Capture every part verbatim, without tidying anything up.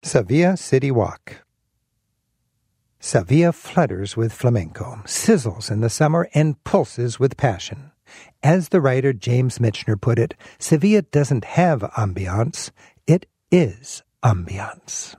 Sevilla City Walk. Sevilla flutters with flamenco, sizzles in the summer, and pulses with passion. As the writer James Michener put it, Sevilla doesn't have ambiance, it is ambiance.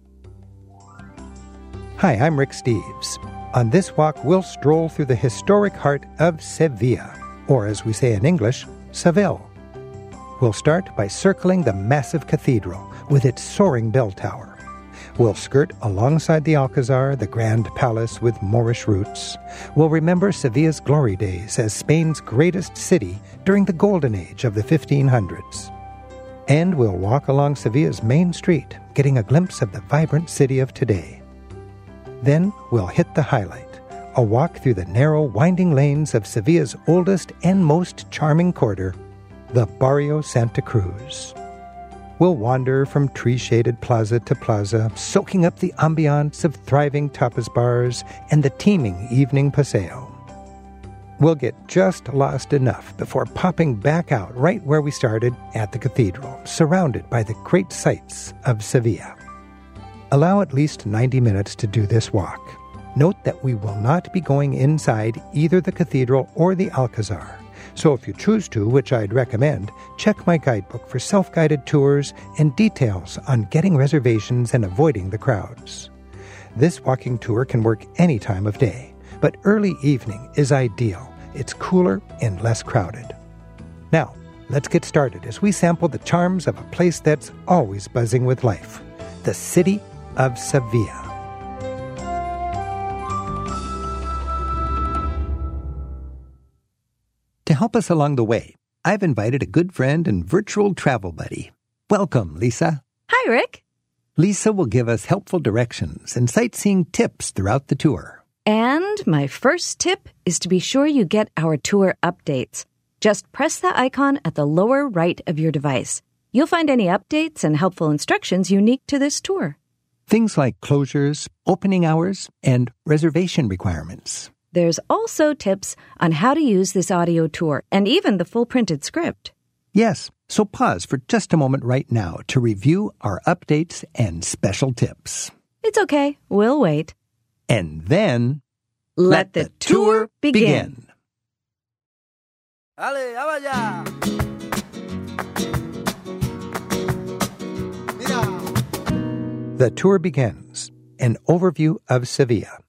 Hi, I'm Rick Steves. On this walk, we'll stroll through the historic heart of Sevilla, or as we say in English, Seville. We'll start by circling the massive cathedral with its soaring bell tower. We'll skirt alongside the Alcazar, the grand palace with Moorish roots. We'll remember Sevilla's glory days as Spain's greatest city during the golden age of the fifteen hundreds. And we'll walk along Sevilla's main street, getting a glimpse of the vibrant city of today. Then we'll hit the highlight, a walk through the narrow, winding lanes of Sevilla's oldest and most charming quarter, the Barrio Santa Cruz. We'll wander from tree-shaded plaza to plaza, soaking up the ambiance of thriving tapas bars and the teeming evening paseo. We'll get just lost enough before popping back out right where we started, at the cathedral, surrounded by the great sights of Sevilla. Allow at least ninety minutes to do this walk. Note that we will not be going inside either the cathedral or the Alcazar. So if you choose to, which I'd recommend, check my guidebook for self-guided tours and details on getting reservations and avoiding the crowds. This walking tour can work any time of day, but early evening is ideal. It's cooler and less crowded. Now, let's get started as we sample the charms of a place that's always buzzing with life, the city of Sevilla. To help us along the way, I've invited a good friend and virtual travel buddy. Welcome, Lisa. Hi, Rick. Lisa will give us helpful directions and sightseeing tips throughout the tour. And my first tip is to be sure you get our tour updates. Just press the icon at the lower right of your device. You'll find any updates and helpful instructions unique to this tour. Things like closures, opening hours, and reservation requirements. There's also tips on how to use this audio tour and even the full printed script. Yes, so pause for just a moment right now to review our updates and special tips. It's okay, we'll wait. And then, let, let the, the tour begin. begin. Ale, vaya. The tour begins. An overview of Sevilla.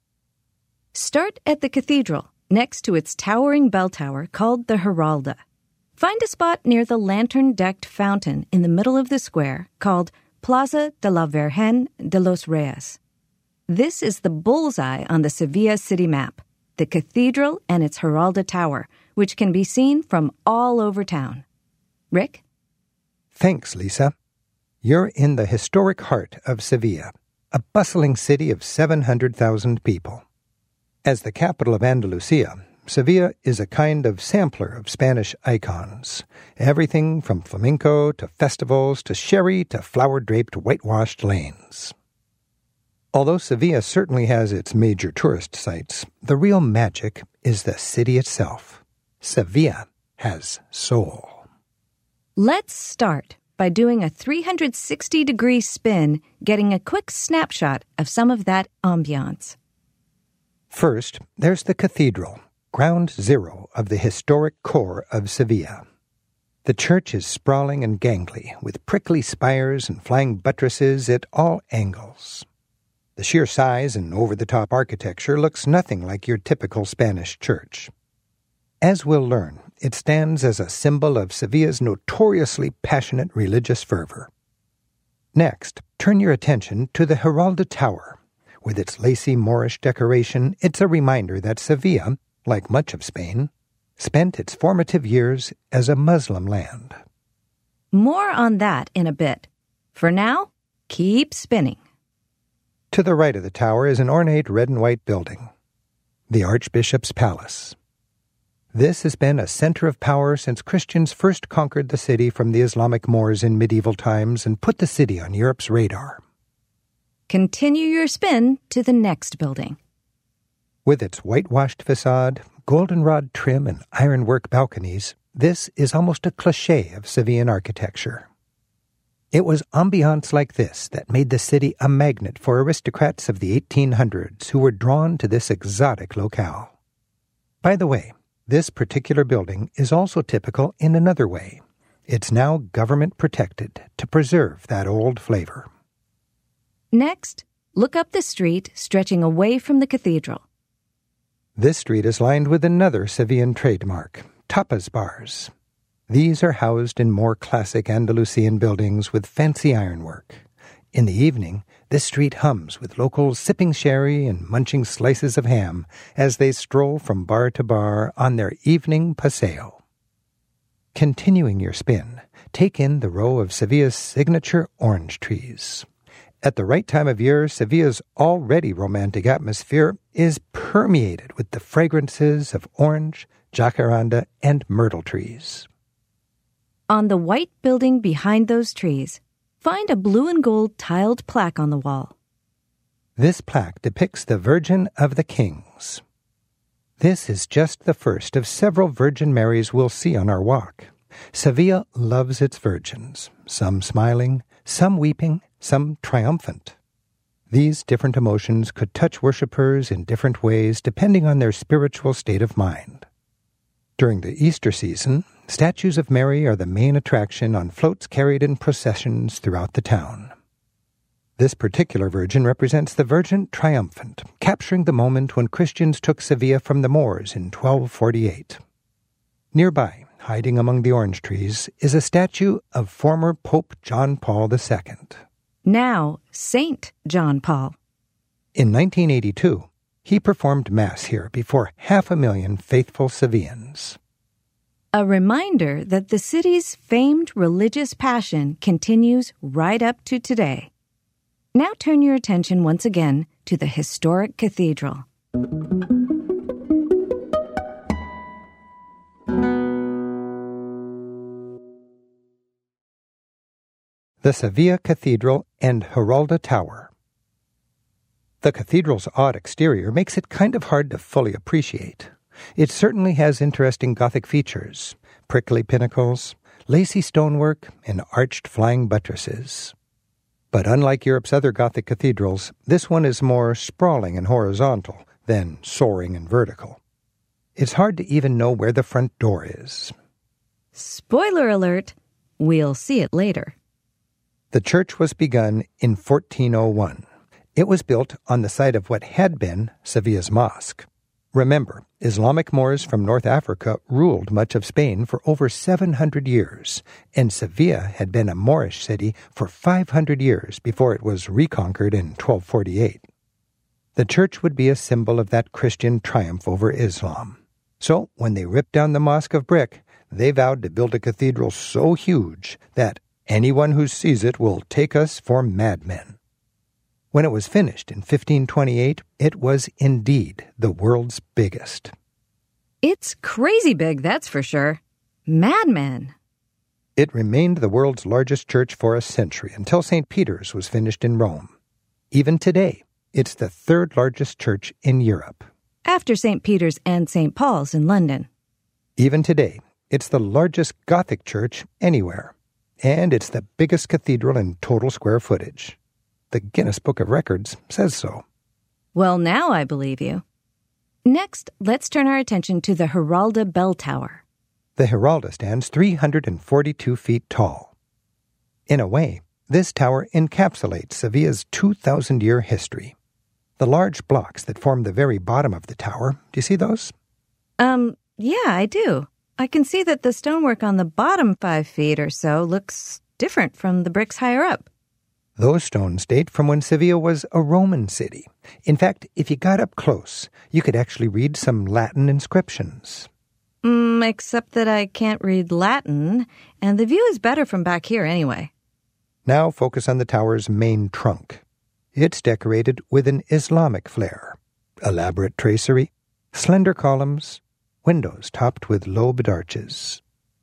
Start at the cathedral, next to its towering bell tower called the Giralda. Find a spot near the lantern-decked fountain in the middle of the square called Plaza de la Virgen de los Reyes. This is the bullseye on the Sevilla city map, the cathedral and its Giralda tower, which can be seen from all over town. Rick? Thanks, Lisa. You're in the historic heart of Sevilla, a bustling city of seven hundred thousand people. As the capital of Andalusia, Sevilla is a kind of sampler of Spanish icons. Everything from flamenco to festivals to sherry to flower-draped whitewashed lanes. Although Sevilla certainly has its major tourist sites, the real magic is the city itself. Sevilla has soul. Let's start by doing a three hundred sixty degree spin, getting a quick snapshot of some of that ambiance. First, there's the cathedral, ground zero of the historic core of Sevilla. The church is sprawling and gangly, with prickly spires and flying buttresses at all angles. The sheer size and over-the-top architecture looks nothing like your typical Spanish church. As we'll learn, it stands as a symbol of Sevilla's notoriously passionate religious fervor. Next, turn your attention to the Giralda Tower. With its lacy Moorish decoration, it's a reminder that Sevilla, like much of Spain, spent its formative years as a Muslim land. More on that in a bit. For now, keep spinning. To the right of the tower is an ornate red and white building, the Archbishop's Palace. This has been a center of power since Christians first conquered the city from the Islamic Moors in medieval times and put the city on Europe's radar. Continue your spin to the next building. With its whitewashed facade, goldenrod trim, and ironwork balconies, this is almost a cliché of Sevillan architecture. It was ambiance like this that made the city a magnet for aristocrats of the eighteen hundreds who were drawn to this exotic locale. By the way, this particular building is also typical in another way. It's now government protected to preserve that old flavor. Next, look up the street stretching away from the cathedral. This street is lined with another Sevillan trademark, tapas bars. These are housed in more classic Andalusian buildings with fancy ironwork. In the evening, this street hums with locals sipping sherry and munching slices of ham as they stroll from bar to bar on their evening paseo. Continuing your spin, take in the row of Sevilla's signature orange trees. At the right time of year, Sevilla's already romantic atmosphere is permeated with the fragrances of orange, jacaranda, and myrtle trees. On the white building behind those trees, find a blue and gold tiled plaque on the wall. This plaque depicts the Virgin of the Kings. This is just the first of several Virgin Marys we'll see on our walk. Sevilla loves its virgins, some smiling, some weeping, some triumphant. These different emotions could touch worshippers in different ways depending on their spiritual state of mind. During the Easter season, statues of Mary are the main attraction on floats carried in processions throughout the town. This particular Virgin represents the Virgin Triumphant, capturing the moment when Christians took Sevilla from the Moors in twelve forty-eight. Nearby, hiding among the orange trees, is a statue of former Pope John Paul the Second. Now, Saint John Paul. In nineteen eighty-two, he performed Mass here before half a million faithful Sevillans. A reminder that the city's famed religious passion continues right up to today. Now turn your attention once again to the historic cathedral. The Sevilla Cathedral and Giralda Tower. The cathedral's odd exterior makes it kind of hard to fully appreciate. It certainly has interesting Gothic features, prickly pinnacles, lacy stonework, and arched flying buttresses. But unlike Europe's other Gothic cathedrals, this one is more sprawling and horizontal than soaring and vertical. It's hard to even know where the front door is. Spoiler alert, we'll see it later. The church was begun in fourteen oh one. It was built on the site of what had been Sevilla's mosque. Remember, Islamic Moors from North Africa ruled much of Spain for over seven hundred years, and Sevilla had been a Moorish city for five hundred years before it was reconquered in twelve forty-eight. The church would be a symbol of that Christian triumph over Islam. So, when they ripped down the mosque of brick, they vowed to build a cathedral so huge that anyone who sees it will take us for madmen. When it was finished in fifteen twenty-eight, it was indeed the world's biggest. It's crazy big, that's for sure. Madmen. It remained the world's largest church for a century until Saint Peter's was finished in Rome. Even today, it's the third largest church in Europe. After Saint Peter's and Saint Paul's in London. Even today, it's the largest Gothic church anywhere. And it's the biggest cathedral in total square footage. The Guinness Book of Records says so. Well, now I believe you. Next, let's turn our attention to the Giralda Bell Tower. The Giralda stands three hundred forty-two feet tall. In a way, this tower encapsulates Sevilla's two thousand year history. The large blocks that form the very bottom of the tower, do you see those? Um, yeah, I do. I can see that the stonework on the bottom five feet or so looks different from the bricks higher up. Those stones date from when Sevilla was a Roman city. In fact, if you got up close, you could actually read some Latin inscriptions. Mm, except that I can't read Latin, and the view is better from back here anyway. Now focus on the tower's main trunk. It's decorated with an Islamic flair. Elaborate tracery, slender columns, windows topped with lobed arches.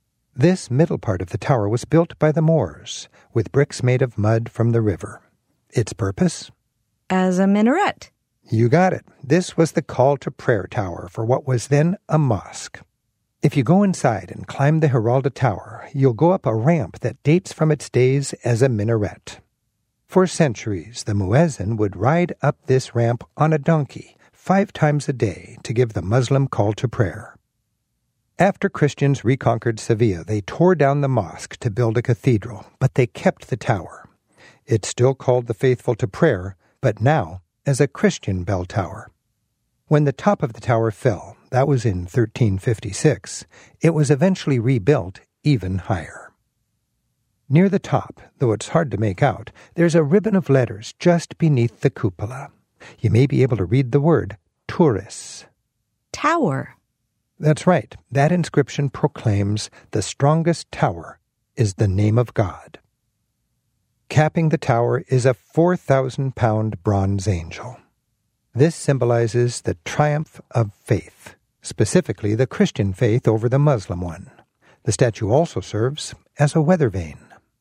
This middle part of the tower was built by the Moors, with bricks made of mud from the river. Its purpose? As a minaret. You got it. This was the call to prayer tower for what was then a mosque. If you go inside and climb the Giralda Tower, you'll go up a ramp that dates from its days as a minaret. For centuries, the muezzin would ride up this ramp on a donkey five times a day to give the Muslim call to prayer. After Christians reconquered Sevilla, they tore down the mosque to build a cathedral, but they kept the tower. It still called the faithful to prayer, but now as a Christian bell tower. When the top of the tower fell, that was in thirteen fifty-six, it was eventually rebuilt even higher. Near the top, though it's hard to make out, there's a ribbon of letters just beneath the cupola. You may be able to read the word Turris. Tower. That's right. That inscription proclaims the strongest tower is the name of God. Capping the tower is a four thousand pound bronze angel. This symbolizes the triumph of faith, specifically the Christian faith over the Muslim one. The statue also serves as a weather vane.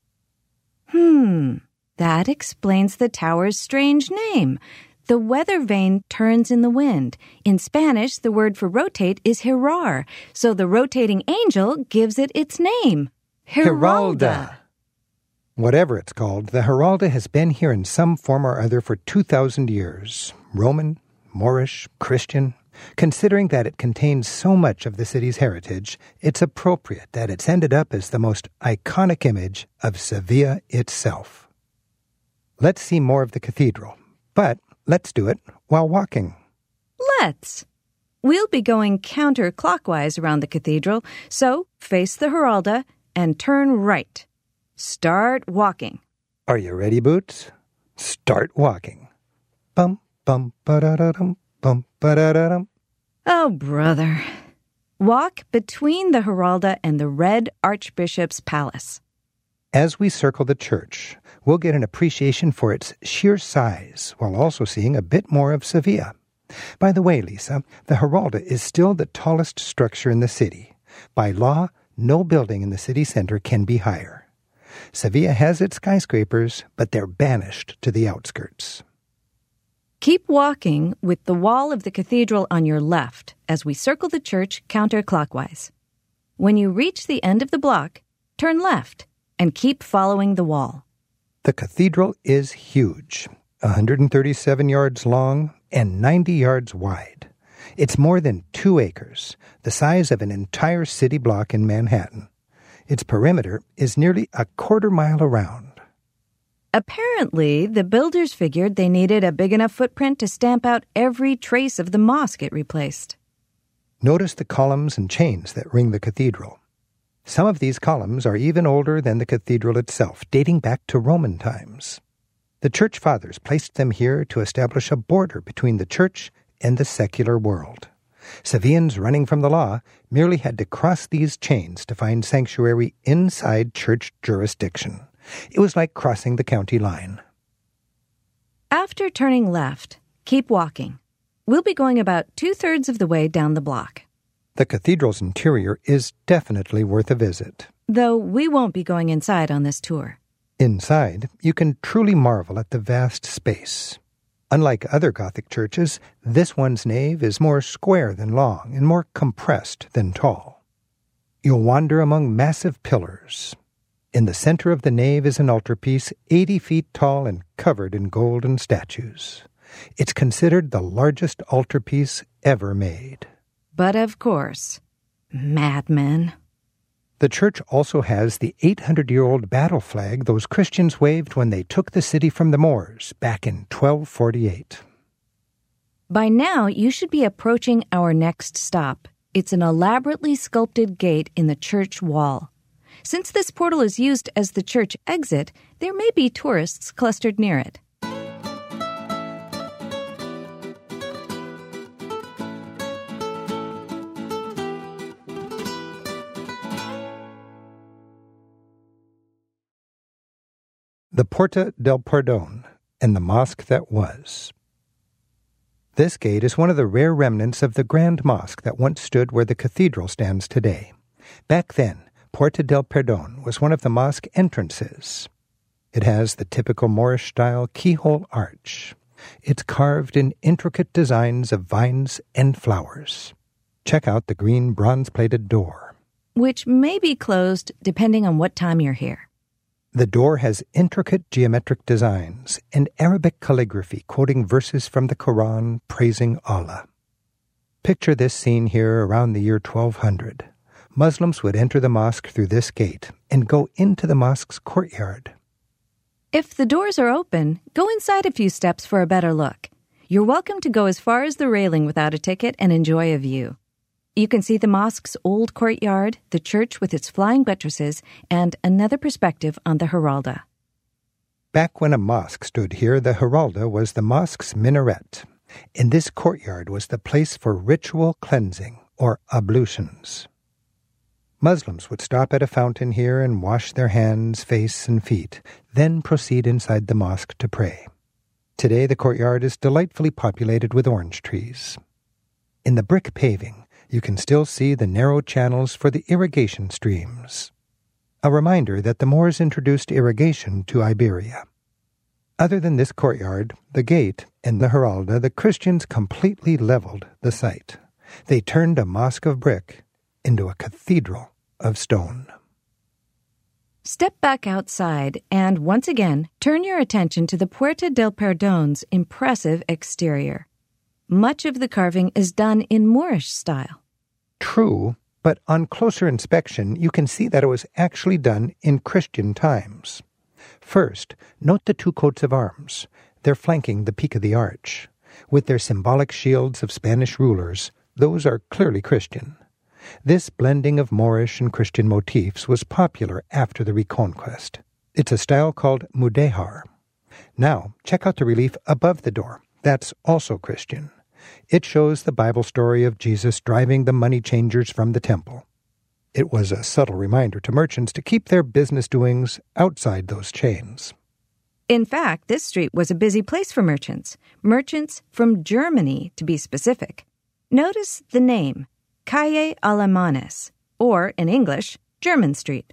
Hmm, that explains the tower's strange name. The weather vane turns in the wind. In Spanish, the word for rotate is girar, so the rotating angel gives it its name. Giralda. Whatever it's called, the Giralda has been here in some form or other for two thousand years. Roman, Moorish, Christian. Considering that it contains so much of the city's heritage, it's appropriate that it's ended up as the most iconic image of Sevilla itself. Let's see more of the cathedral, but let's do it while walking. Let's. We'll be going counterclockwise around the cathedral, so face the Giralda and turn right. Start walking. Are you ready, Boots? Start walking. Bum, bum, ba-da-da-dum, bum, ba-da-da-dum. Oh, brother. Walk between the Giralda and the Red Archbishop's Palace. As we circle the church, we'll get an appreciation for its sheer size while also seeing a bit more of Sevilla. By the way, Lisa, the Giralda is still the tallest structure in the city. By law, no building in the city center can be higher. Sevilla has its skyscrapers, but they're banished to the outskirts. Keep walking with the wall of the cathedral on your left as we circle the church counterclockwise. When you reach the end of the block, turn left and keep following the wall. The cathedral is huge, one hundred thirty-seven yards long and ninety yards wide. It's more than two acres, the size of an entire city block in Manhattan. Its perimeter is nearly a quarter mile around. Apparently, the builders figured they needed a big enough footprint to stamp out every trace of the mosque it replaced. Notice the columns and chains that ring the cathedral. Some of these columns are even older than the cathedral itself, dating back to Roman times. The church fathers placed them here to establish a border between the church and the secular world. Sevillans running from the law merely had to cross these chains to find sanctuary inside church jurisdiction. It was like crossing the county line. After turning left, keep walking. We'll be going about two-thirds of the way down the block. The cathedral's interior is definitely worth a visit. Though we won't be going inside on this tour. Inside, you can truly marvel at the vast space. Unlike other Gothic churches, this one's nave is more square than long and more compressed than tall. You'll wander among massive pillars. In the center of the nave is an altarpiece eighty feet tall and covered in golden statues. It's considered the largest altarpiece ever made. But of course, madmen. The church also has the eight hundred year old battle flag those Christians waved when they took the city from the Moors back in twelve forty-eight. By now, you should be approaching our next stop. It's an elaborately sculpted gate in the church wall. Since this portal is used as the church exit, there may be tourists clustered near it. The Puerta del Perdón and the mosque that was. This gate is one of the rare remnants of the Grand Mosque that once stood where the cathedral stands today. Back then, Puerta del Perdón was one of the mosque entrances. It has the typical Moorish-style keyhole arch. It's carved in intricate designs of vines and flowers. check out the green bronze-plated door, which may be closed depending on what time you're here. The door has intricate geometric designs and Arabic calligraphy quoting verses from the Quran praising Allah. Picture this scene here around the year twelve hundred. Muslims would enter the mosque through this gate and go into the mosque's courtyard. If the doors are open, go inside a few steps for a better look. You're welcome to go as far as the railing without a ticket and enjoy a view. You can see the mosque's old courtyard, the church with its flying buttresses, and another perspective on the Giralda. Back when a mosque stood here, the Giralda was the mosque's minaret, and this courtyard was the place for ritual cleansing, or ablutions. Muslims would stop at a fountain here and wash their hands, face, and feet, then proceed inside the mosque to pray. Today, the courtyard is delightfully populated with orange trees. In the brick paving, you can still see the narrow channels for the irrigation streams, a reminder that the Moors introduced irrigation to Iberia. Other than this courtyard, the gate, and the Giralda, the Christians completely leveled the site. They turned a mosque of brick into a cathedral of stone. Step back outside and, once again, turn your attention to the Puerta del Perdón's impressive exterior. Much of the carving is done in Moorish style. True, but on closer inspection, you can see that it was actually done in Christian times. First, note the two coats of arms. They're flanking the peak of the arch. With their symbolic shields of Spanish rulers, those are clearly Christian. This blending of Moorish and Christian motifs was popular after the Reconquest. It's a style called mudéjar. Now, check out the relief above the door. That's also Christian. It shows the Bible story of Jesus driving the money changers from the temple. It was a subtle reminder to merchants to keep their business doings outside those chains. In fact, this street was a busy place for merchants. Merchants from Germany, to be specific. Notice the name, Calle Alemanes, or, in English, German Street.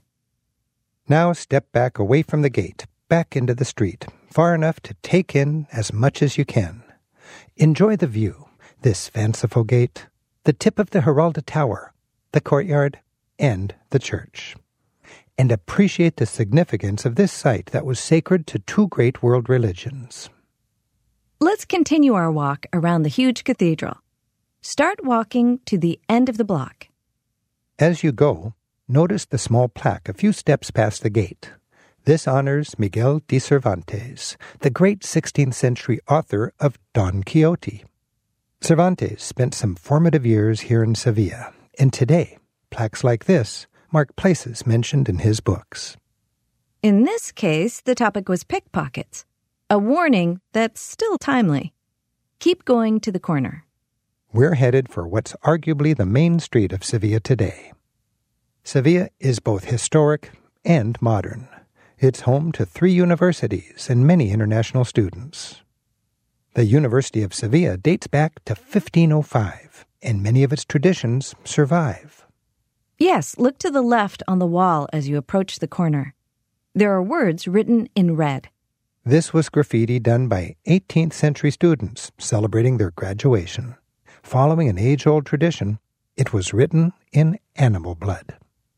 Now step back away from the gate, back into the street, far enough to take in as much as you can. Enjoy the view, this fanciful gate, the tip of the Giralda Tower, the courtyard, and the church. And appreciate the significance of this site that was sacred to two great world religions. Let's continue our walk around the huge cathedral. Start walking to the end of the block. As you go, notice the small plaque a few steps past the gate. This honors Miguel de Cervantes, the great sixteenth century author of Don Quixote. Cervantes spent some formative years here in Sevilla, and today, plaques like this mark places mentioned in his books. In this case, the topic was pickpockets, a warning that's still timely. Keep going to the corner. We're headed for what's arguably the main street of Sevilla today. Sevilla is both historic and modern. It's home to three universities and many international students. The University of Sevilla dates back to fifteen oh five, and many of its traditions survive. Yes, look to the left on the wall as you approach the corner. There are words written in red. This was graffiti done by eighteenth century students celebrating their graduation. Following an age-old tradition, it was written in animal blood.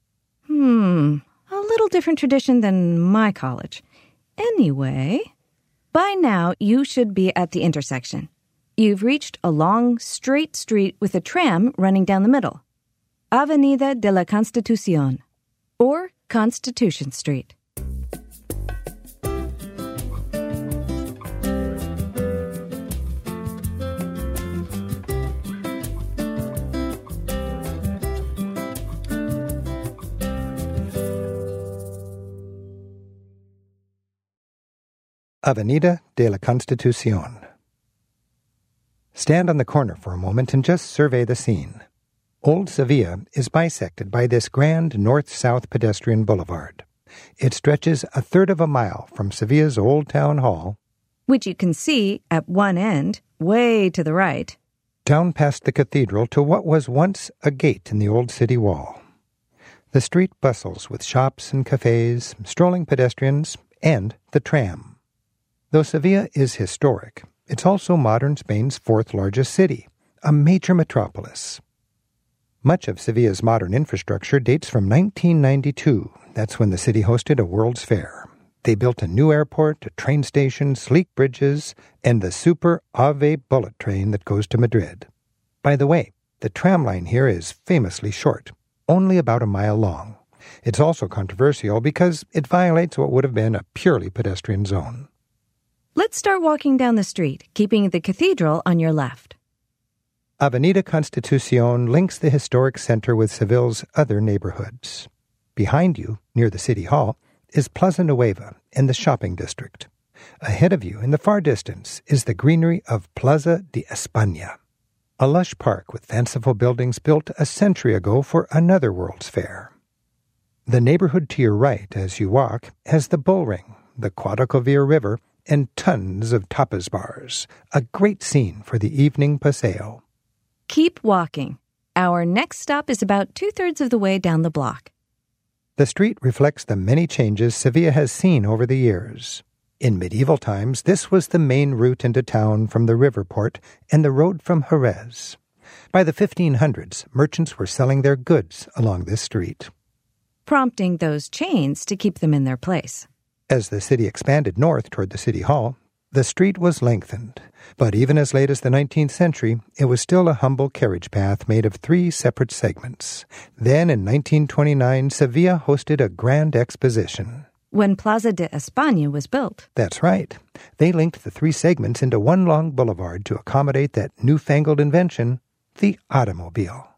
Hmm, a little different tradition than my college. Anyway, by now you should be at the intersection. You've reached a long, straight street with a tram running down the middle. Avenida de la Constitución, or Constitution Street. Avenida de la Constitución. Stand on the corner for a moment and just survey the scene. Old Sevilla is bisected by this grand north-south pedestrian boulevard. It stretches a third of a mile from Sevilla's Old Town Hall, which you can see at one end, way to the right, down past the cathedral to what was once a gate in the old city wall. The street bustles with shops and cafes, strolling pedestrians, and the tram. Though Sevilla is historic, it's also modern Spain's fourth largest city, a major metropolis. Much of Sevilla's modern infrastructure dates from nineteen ninety-two. That's when the city hosted a World's Fair. They built a new airport, a train station, sleek bridges, and the super AVE bullet train that goes to Madrid. By the way, the tram line here is famously short, only about a mile long. It's also controversial because it violates what would have been a purely pedestrian zone. Let's start walking down the street, keeping the cathedral on your left. Avenida Constitucion links the historic center with Seville's other neighborhoods. Behind you, near the city hall, is Plaza Nueva and the shopping district. Ahead of you, in the far distance, is the greenery of Plaza de España, a lush park with fanciful buildings built a century ago for another World's Fair. The neighborhood to your right, as you walk, has the Bull Ring, the Guadalquivir River, and tons of tapas bars, a great scene for the evening paseo. Keep walking. Our next stop is about two-thirds of the way down the block. The street reflects the many changes Sevilla has seen over the years. In medieval times, this was the main route into town from the river port and the road from Jerez. By the fifteen hundreds, merchants were selling their goods along this street, prompting those chains to keep them in their place. As the city expanded north toward the city hall, the street was lengthened, but even as late as the nineteenth century, it was still a humble carriage path made of three separate segments. Then, in nineteen twenty-nine, Sevilla hosted a grand exposition. When Plaza de España was built. That's right. They linked the three segments into one long boulevard to accommodate that newfangled invention, the automobile.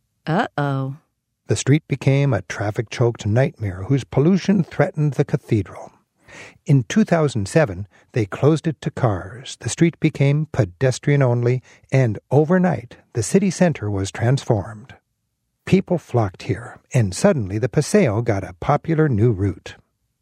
Uh-oh. The street became a traffic-choked nightmare whose pollution threatened the cathedral. In two thousand seven, they closed it to cars. The street became pedestrian-only, and overnight, the city center was transformed. People flocked here, and suddenly the paseo got a popular new route.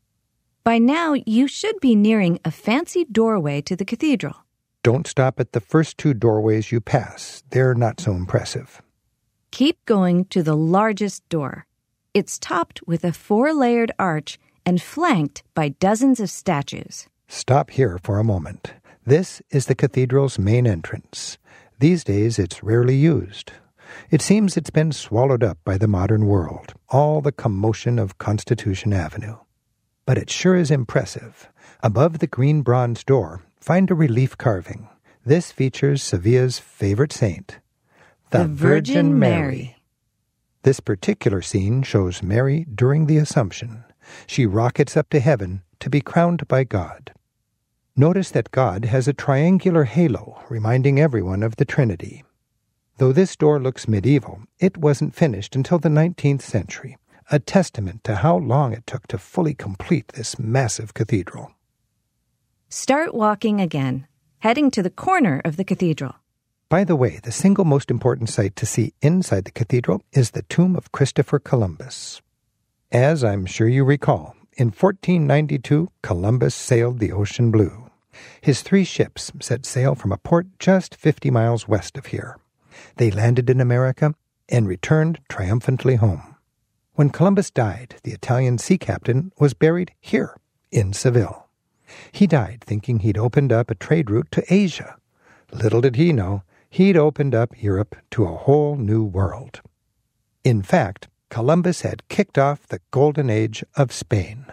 By now, you should be nearing a fancy doorway to the cathedral. Don't stop at the first two doorways you pass. They're not so impressive. Keep going to the largest door. It's topped with a four-layered arch and flanked by dozens of statues. Stop here for a moment. This is the cathedral's main entrance. These days, it's rarely used. It seems it's been swallowed up by the modern world, all the commotion of Constitution Avenue. But it sure is impressive. Above the green bronze door, find a relief carving. This features Sevilla's favorite saint, the, the Virgin Mary. Mary. This particular scene shows Mary during the Assumption. She rockets up to heaven to be crowned by God. Notice that God has a triangular halo, reminding everyone of the Trinity. Though this door looks medieval, it wasn't finished until the nineteenth century, a testament to how long it took to fully complete this massive cathedral. Start walking again, heading to the corner of the cathedral. By the way, the single most important sight to see inside the cathedral is the tomb of Christopher Columbus. As I'm sure you recall, in fourteen ninety-two, Columbus sailed the ocean blue. His three ships set sail from a port just fifty miles west of here. They landed in America and returned triumphantly home. When Columbus died, the Italian sea captain was buried here in Seville. He died thinking he'd opened up a trade route to Asia. Little did he know, he'd opened up Europe to a whole new world. In fact, Columbus had kicked off the golden age of Spain.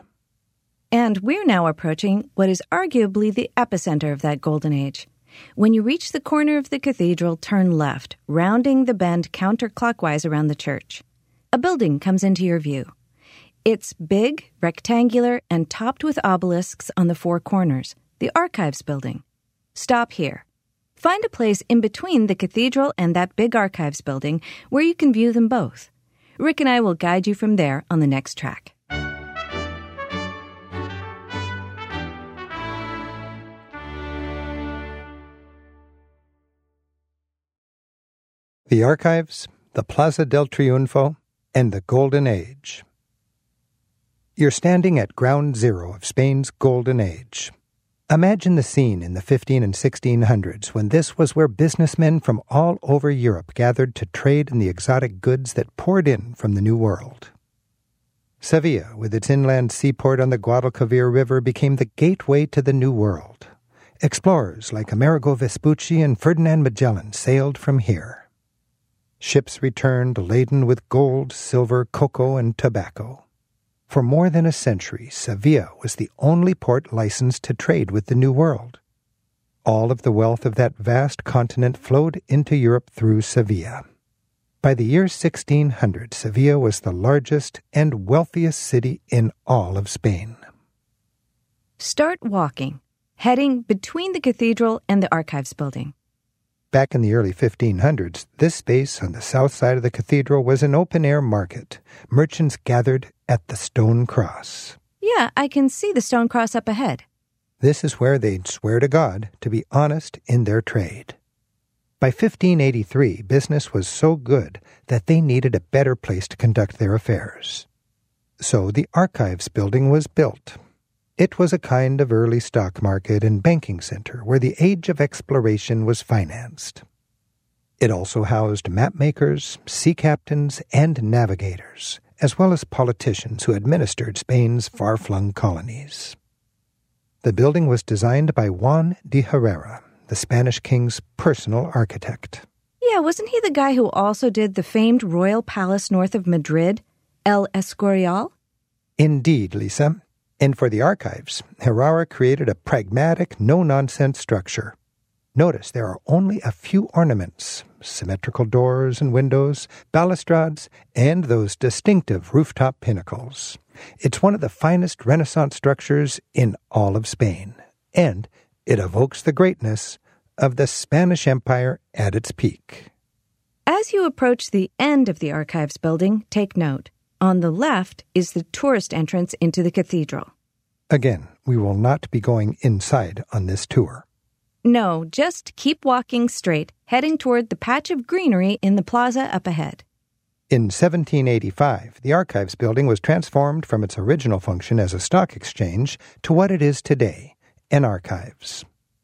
And we're now approaching what is arguably the epicenter of that golden age. When you reach the corner of the cathedral, turn left, rounding the bend counterclockwise around the church. A building comes into your view. It's big, rectangular, and topped with obelisks on the four corners, the Archives building. Stop here. Find a place in between the cathedral and that big Archives building where you can view them both. Rick and I will guide you from there on the next track. The Archives, the Plaza del Triunfo, and the Golden Age. You're standing at ground zero of Spain's Golden Age. Imagine the scene in the fifteen and sixteen hundreds when this was where businessmen from all over Europe gathered to trade in the exotic goods that poured in from the New World. Sevilla, with its inland seaport on the Guadalquivir River, became the gateway to the New World. Explorers like Amerigo Vespucci and Ferdinand Magellan sailed from here. Ships returned laden with gold, silver, cocoa, and tobacco. For more than a century, Sevilla was the only port licensed to trade with the New World. All of the wealth of that vast continent flowed into Europe through Sevilla. By the year sixteen hundred, Sevilla was the largest and wealthiest city in all of Spain. Start walking, heading between the cathedral and the archives building. Back in the early fifteen hundreds, this space on the south side of the cathedral was an open-air market. Merchants gathered at the Stone Cross. Yeah, I can see the stone cross up ahead. This is where they'd swear to God to be honest in their trade. By fifteen eighty-three, business was so good that they needed a better place to conduct their affairs. So the Archives building was built. It was a kind of early stock market and banking center where the age of exploration was financed. It also housed mapmakers, sea captains, and navigators, as well as politicians who administered Spain's far-flung colonies. The building was designed by Juan de Herrera, the Spanish king's personal architect. Yeah, wasn't he the guy who also did the famed royal palace north of Madrid, El Escorial? Indeed, Lisa. And for the archives, Herrera created a pragmatic, no-nonsense structure. Notice there are only a few ornaments, symmetrical doors and windows, balustrades, and those distinctive rooftop pinnacles. It's one of the finest Renaissance structures in all of Spain, and it evokes the greatness of the Spanish Empire at its peak. As you approach the end of the archives building, take note. On the left is the tourist entrance into the cathedral. Again, we will not be going inside on this tour. No, just keep walking straight, heading toward the patch of greenery in the plaza up ahead. In seventeen eighty-five, the Archives building was transformed from its original function as a stock exchange to what it is today, an archives.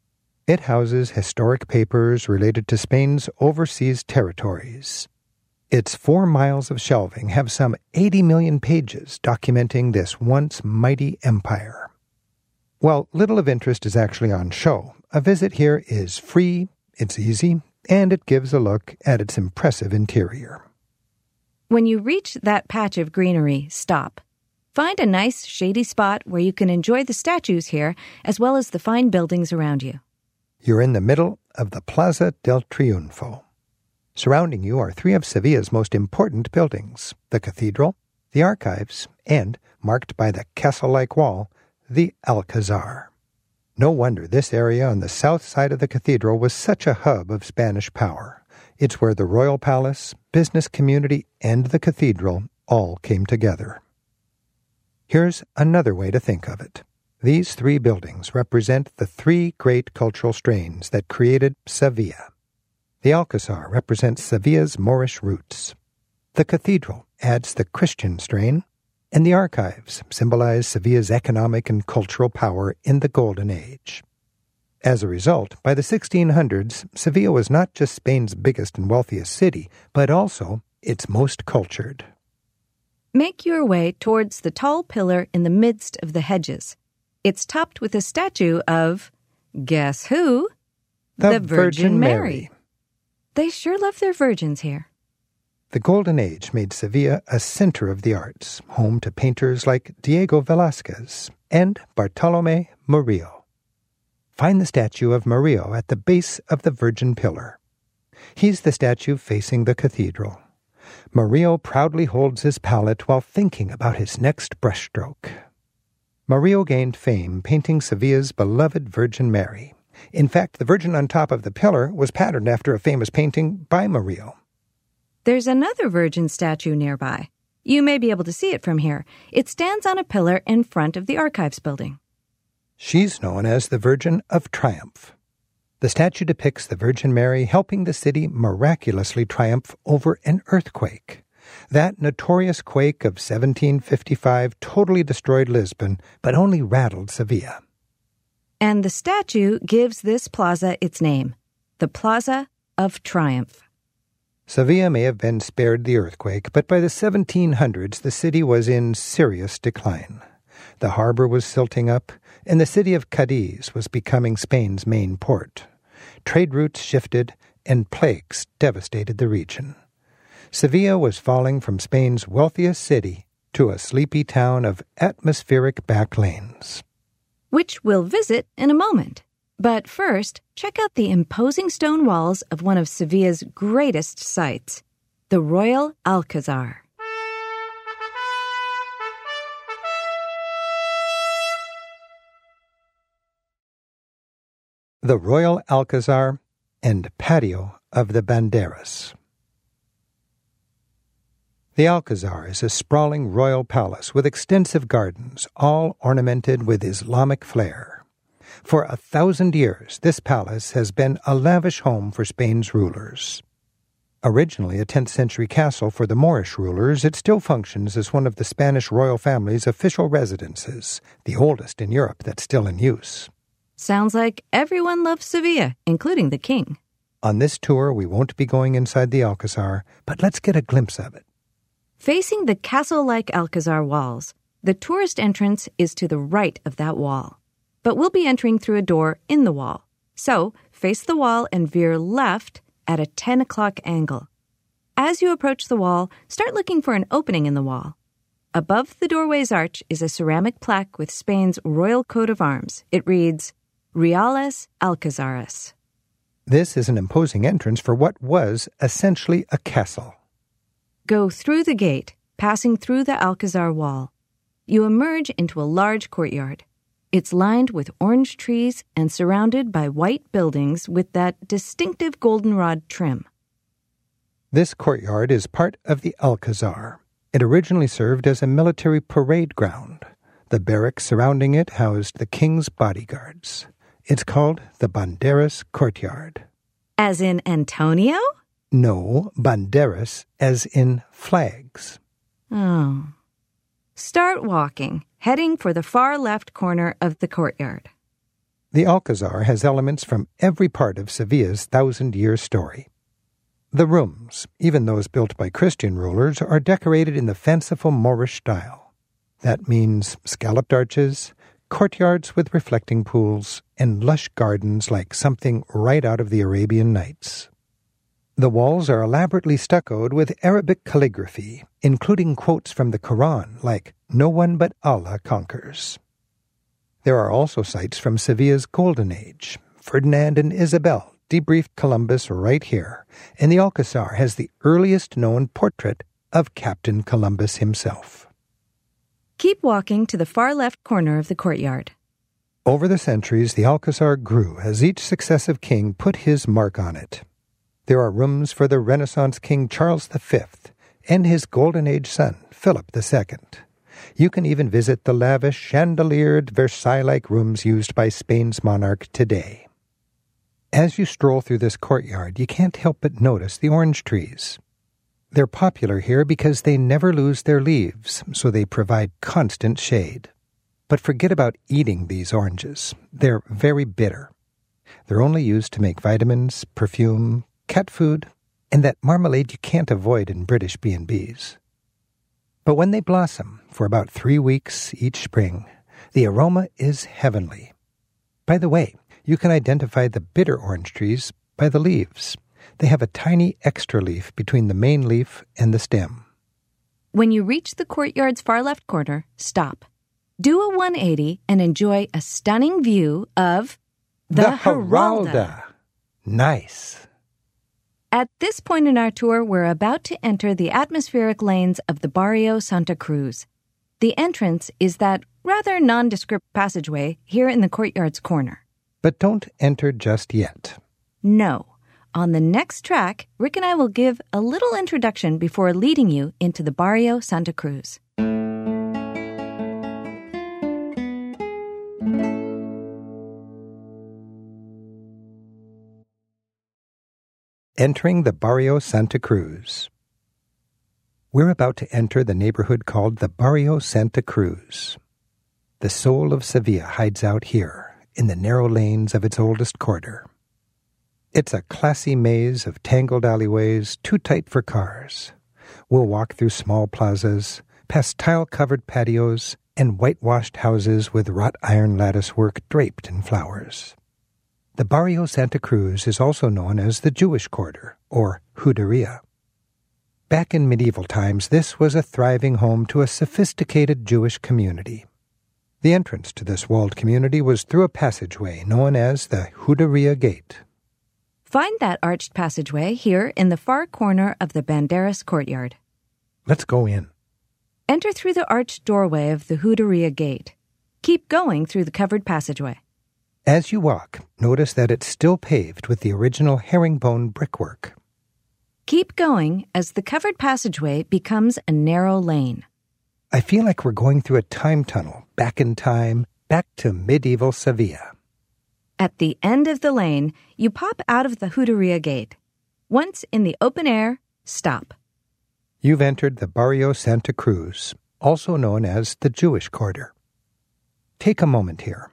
It houses historic papers related to Spain's overseas territories. Its four miles of shelving have some eighty million pages documenting this once mighty empire. While little of interest is actually on show, a visit here is free, it's easy, and it gives a look at its impressive interior. When you reach that patch of greenery, stop. Find a nice, shady spot where you can enjoy the statues here, as well as the fine buildings around you. You're in the middle of the Plaza del Triunfo. Surrounding you are three of Sevilla's most important buildings, the cathedral, the archives, and, marked by the castle-like wall, the Alcazar. No wonder this area on the south side of the cathedral was such a hub of Spanish power. It's where the royal palace, business community, and the cathedral all came together. Here's another way to think of it. These three buildings represent the three great cultural strains that created Sevilla. The Alcazar represents Sevilla's Moorish roots. The cathedral adds the Christian strain, and the archives symbolize Sevilla's economic and cultural power in the Golden Age. As a result, by the sixteen hundreds, Sevilla was not just Spain's biggest and wealthiest city, but also its most cultured. Make your way towards the tall pillar in the midst of the hedges. It's topped with a statue of, guess who? The, the Virgin, Virgin Mary. Mary. They sure love their virgins here. The Golden Age made Sevilla a center of the arts, home to painters like Diego Velázquez and Bartolomé Murillo. Find the statue of Murillo at the base of the Virgin Pillar. He's the statue facing the cathedral. Murillo proudly holds his palette while thinking about his next brushstroke. Murillo gained fame painting Sevilla's beloved Virgin Mary. In fact, the Virgin on top of the pillar was patterned after a famous painting by Murillo. There's another Virgin statue nearby. You may be able to see it from here. It stands on a pillar in front of the archives building. She's known as the Virgin of Triumph. The statue depicts the Virgin Mary helping the city miraculously triumph over an earthquake. That notorious quake of seventeen fifty-five totally destroyed Lisbon, but only rattled Sevilla. And the statue gives this plaza its name, the Plaza of Triumph. Sevilla may have been spared the earthquake, but by the seventeen hundreds the city was in serious decline. The harbor was silting up, and the city of Cadiz was becoming Spain's main port. Trade routes shifted, and plagues devastated the region. Sevilla was falling from Spain's wealthiest city to a sleepy town of atmospheric back lanes, which we'll visit in a moment. But first, check out the imposing stone walls of one of Sevilla's greatest sights, the Royal Alcazar. The Royal Alcazar and Patio of the Banderas. The Alcazar is a sprawling royal palace with extensive gardens, all ornamented with Islamic flair. For a thousand years, this palace has been a lavish home for Spain's rulers. Originally a tenth century castle for the Moorish rulers, it still functions as one of the Spanish royal family's official residences, the oldest in Europe that's still in use. Sounds like everyone loves Sevilla, including the king. On this tour, we won't be going inside the Alcazar, but let's get a glimpse of it. Facing the castle-like Alcazar walls, the tourist entrance is to the right of that wall. But we'll be entering through a door in the wall. So, face the wall and veer left at a ten o'clock angle. As you approach the wall, start looking for an opening in the wall. Above the doorway's arch is a ceramic plaque with Spain's royal coat of arms. It reads, Reales Alcazares. This is an imposing entrance for what was essentially a castle. Go through the gate, passing through the Alcazar wall. You emerge into a large courtyard. It's lined with orange trees and surrounded by white buildings with that distinctive goldenrod trim. This courtyard is part of the Alcazar. It originally served as a military parade ground. The barracks surrounding it housed the king's bodyguards. It's called the Banderas Courtyard. As in Antonio? No, banderas as in flags. Oh. Start walking, heading for the far left corner of the courtyard. The Alcazar has elements from every part of Sevilla's thousand-year story. The rooms, even those built by Christian rulers, are decorated in the fanciful Moorish style. That means scalloped arches, courtyards with reflecting pools, and lush gardens like something right out of the Arabian Nights. The walls are elaborately stuccoed with Arabic calligraphy, including quotes from the Quran like, "No one but Allah conquers." There are also sights from Sevilla's golden age. Ferdinand and Isabel debriefed Columbus right here, and the Alcazar has the earliest known portrait of Captain Columbus himself. Keep walking to the far left corner of the courtyard. Over the centuries, the Alcazar grew as each successive king put his mark on it. There are rooms for the Renaissance King Charles the Fifth and his Golden Age son, Philip the Second. You can even visit the lavish, chandeliered, Versailles-like rooms used by Spain's monarch today. As you stroll through this courtyard, you can't help but notice the orange trees. They're popular here because they never lose their leaves, so they provide constant shade. But forget about eating these oranges. They're very bitter. They're only used to make vitamins, perfume, cat food, and that marmalade you can't avoid in British B and B's. But when they blossom, for about three weeks each spring, the aroma is heavenly. By the way, you can identify the bitter orange trees by the leaves. They have a tiny extra leaf between the main leaf and the stem. When you reach the courtyard's far left corner, stop. Do a one eighty and enjoy a stunning view of the, the Giralda. Giralda. Nice. At this point in our tour, we're about to enter the atmospheric lanes of the Barrio Santa Cruz. The entrance is that rather nondescript passageway here in the courtyard's corner. But don't enter just yet. No. On the next track, Rick and I will give a little introduction before leading you into the Barrio Santa Cruz. Entering the Barrio Santa Cruz. We're about to enter the neighborhood called the Barrio Santa Cruz. The soul of Sevilla hides out here, in the narrow lanes of its oldest quarter. It's a classy maze of tangled alleyways too tight for cars. We'll walk through small plazas, past tile-covered patios, and whitewashed houses with wrought iron latticework draped in flowers. The Barrio Santa Cruz is also known as the Jewish Quarter, or Juderia. Back in medieval times, this was a thriving home to a sophisticated Jewish community. The entrance to this walled community was through a passageway known as the Juderia Gate. Find that arched passageway here in the far corner of the Banderas courtyard. Let's go in. Enter through the arched doorway of the Juderia Gate. Keep going through the covered passageway. As you walk, notice that it's still paved with the original herringbone brickwork. Keep going as the covered passageway becomes a narrow lane. I feel like we're going through a time tunnel, back in time, back to medieval Sevilla. At the end of the lane, you pop out of the Juderia Gate. Once in the open air, stop. You've entered the Barrio Santa Cruz, also known as the Jewish Quarter. Take a moment here.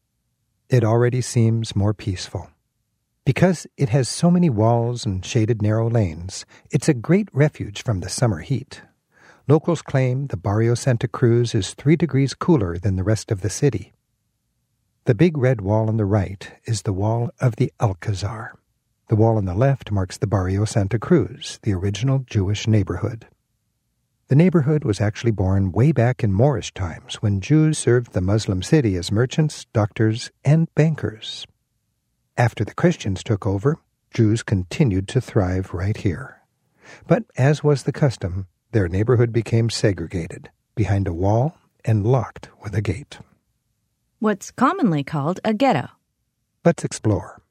It already seems more peaceful. Because it has so many walls and shaded narrow lanes, it's a great refuge from the summer heat. Locals claim the Barrio Santa Cruz is three degrees cooler than the rest of the city. The big red wall on the right is the wall of the Alcazar. The wall on the left marks the Barrio Santa Cruz, the original Jewish neighborhood. The neighborhood was actually born way back in Moorish times when Jews served the Muslim city as merchants, doctors, and bankers. After the Christians took over, Jews continued to thrive right here. But as was the custom, their neighborhood became segregated, behind a wall and locked with a gate. What's commonly called a ghetto. Let's explore.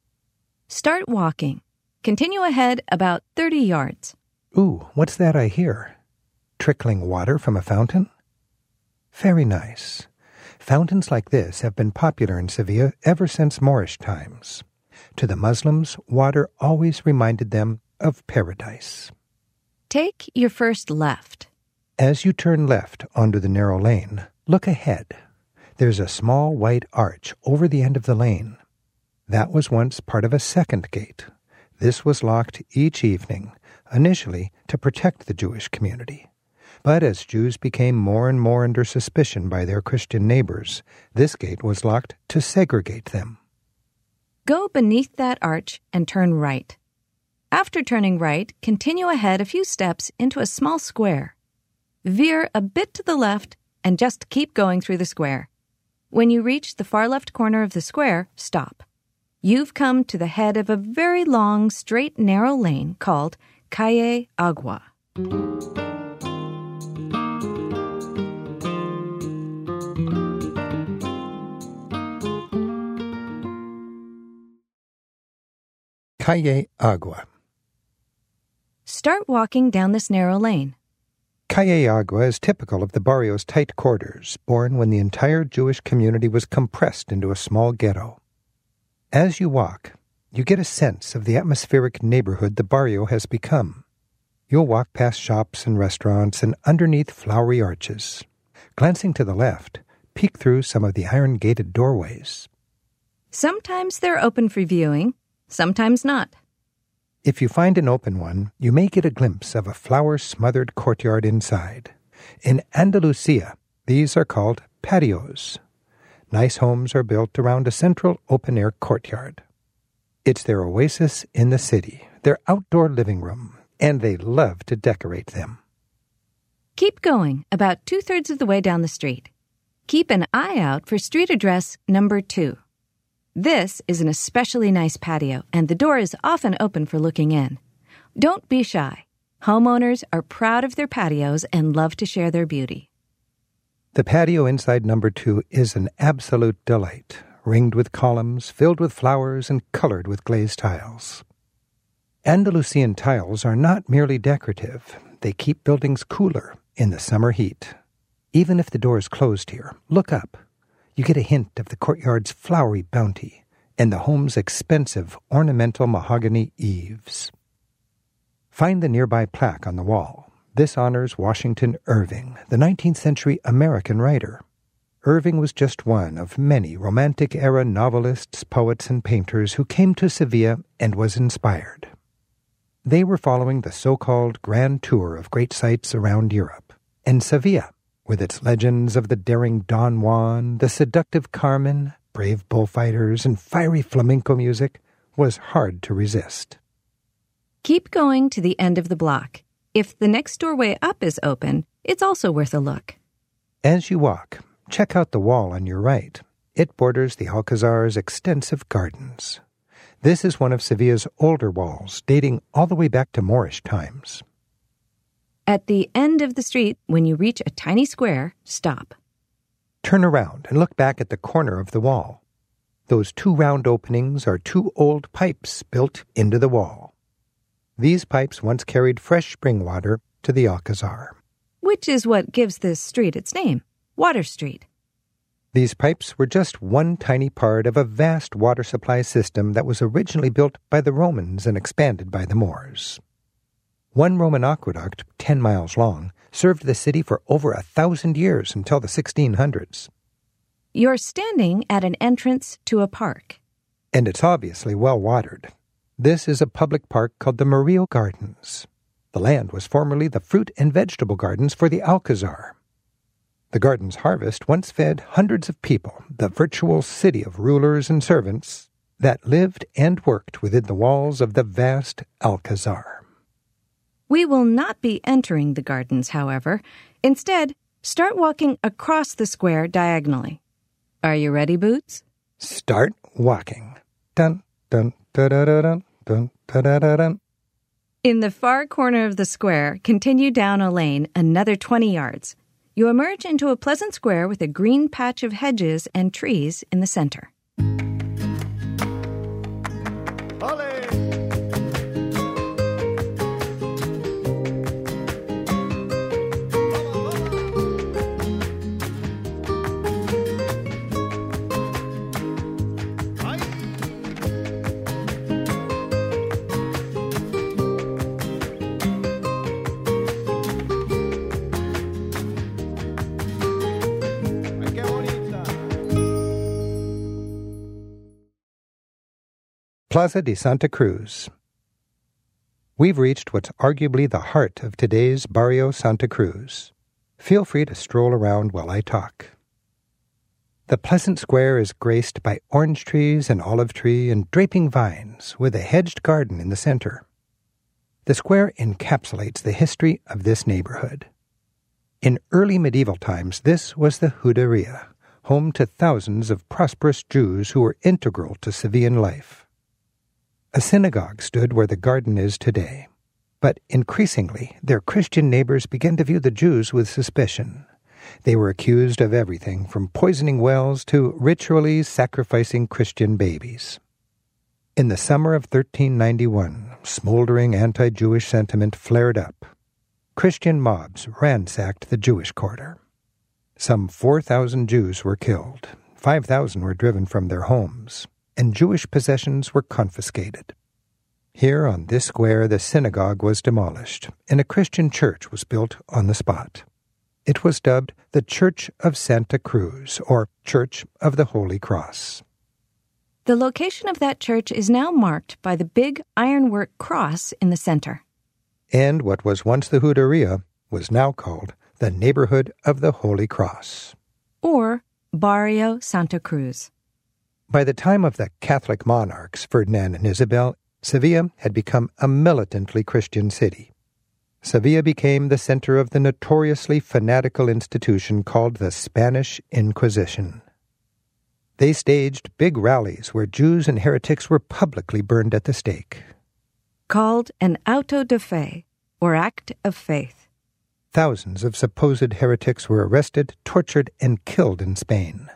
Start walking. Continue ahead about thirty yards. Ooh, what's that I hear? Trickling water from a fountain? Very nice. Fountains like this have been popular in Sevilla ever since Moorish times. To the Muslims, water always reminded them of paradise. Take your first left. As you turn left onto the narrow lane, look ahead. There's a small white arch over the end of the lane. That was once part of a second gate. This was locked each evening, initially to protect the Jewish community. But as Jews became more and more under suspicion by their Christian neighbors, this gate was locked to segregate them. Go beneath that arch and turn right. After turning right, continue ahead a few steps into a small square. Veer a bit to the left and just keep going through the square. When you reach the far left corner of the square, stop. You've come to the head of a very long, straight, narrow lane called Calle Agua. Calle Agua. Start walking down this narrow lane. Calle Agua is typical of the barrio's tight quarters, born when the entire Jewish community was compressed into a small ghetto. As you walk, you get a sense of the atmospheric neighborhood the barrio has become. You'll walk past shops and restaurants and underneath flowery arches. Glancing to the left, peek through some of the iron-gated doorways. Sometimes they're open for viewing, sometimes not. If you find an open one, you may get a glimpse of a flower-smothered courtyard inside. In Andalusia, these are called patios. Nice homes are built around a central open-air courtyard. It's their oasis in the city, their outdoor living room, and they love to decorate them. Keep going about two-thirds of the way down the street. Keep an eye out for street address number two. This is an especially nice patio, and the door is often open for looking in. Don't be shy. Homeowners are proud of their patios and love to share their beauty. The patio inside number two is an absolute delight, ringed with columns, filled with flowers, and colored with glazed tiles. Andalusian tiles are not merely decorative. They keep buildings cooler in the summer heat. Even if the door is closed here, look up. You get a hint of the courtyard's flowery bounty and the home's expensive ornamental mahogany eaves. Find the nearby plaque on the wall. This honors Washington Irving, the nineteenth century American writer. Irving was just one of many Romantic-era novelists, poets, and painters who came to Sevilla and was inspired. They were following the so-called grand tour of great sites around Europe, and Sevilla, with its legends of the daring Don Juan, the seductive Carmen, brave bullfighters, and fiery flamenco music, was hard to resist. Keep going to the end of the block. If the next doorway up is open, it's also worth a look. As you walk, check out the wall on your right. It borders the Alcazar's extensive gardens. This is one of Sevilla's older walls, dating all the way back to Moorish times. At the end of the street, when you reach a tiny square, stop. Turn around and look back at the corner of the wall. Those two round openings are two old pipes built into the wall. These pipes once carried fresh spring water to the Alcazar. Which is what gives this street its name, Water Street. These pipes were just one tiny part of a vast water supply system that was originally built by the Romans and expanded by the Moors. One Roman aqueduct, ten miles long, served the city for over a thousand years until the sixteen hundreds. You're standing at an entrance to a park. And it's obviously well watered. This is a public park called the Murillo Gardens. The land was formerly the fruit and vegetable gardens for the Alcazar. The garden's harvest once fed hundreds of people, the virtual city of rulers and servants that lived and worked within the walls of the vast Alcazar. We will not be entering the gardens, however. Instead, start walking across the square diagonally. Are you ready, Boots? Start walking. Dun, dun, da da da dun, dun, da da da dun. In the far corner of the square, continue down a lane another twenty yards. You emerge into a pleasant square with a green patch of hedges and trees in the center. Plaza de Santa Cruz. We've reached what's arguably the heart of today's Barrio Santa Cruz. Feel free to stroll around while I talk. The pleasant square is graced by orange trees, an olive tree, and draping vines, with a hedged garden in the center. The square encapsulates the history of this neighborhood. In early medieval times, this was the Juderia, home to thousands of prosperous Jews who were integral to Sevillan life. A synagogue stood where the garden is today, but increasingly their Christian neighbors began to view the Jews with suspicion. They were accused of everything from poisoning wells to ritually sacrificing Christian babies. In the summer of thirteen ninety-one, smoldering anti-Jewish sentiment flared up. Christian mobs ransacked the Jewish quarter. Some four thousand Jews were killed, five thousand were driven from their homes, and Jewish possessions were confiscated. Here on this square, the synagogue was demolished, and a Christian church was built on the spot. It was dubbed the Church of Santa Cruz, or Church of the Holy Cross. The location of that church is now marked by the big ironwork cross in the center. And what was once the Juderia was now called the Neighborhood of the Holy Cross, or Barrio Santa Cruz. By the time of the Catholic monarchs, Ferdinand and Isabel, Sevilla had become a militantly Christian city. Sevilla became the center of the notoriously fanatical institution called the Spanish Inquisition. They staged big rallies where Jews and heretics were publicly burned at the stake. Called an auto de fe, or act of faith. Thousands of supposed heretics were arrested, tortured, and killed in Spain.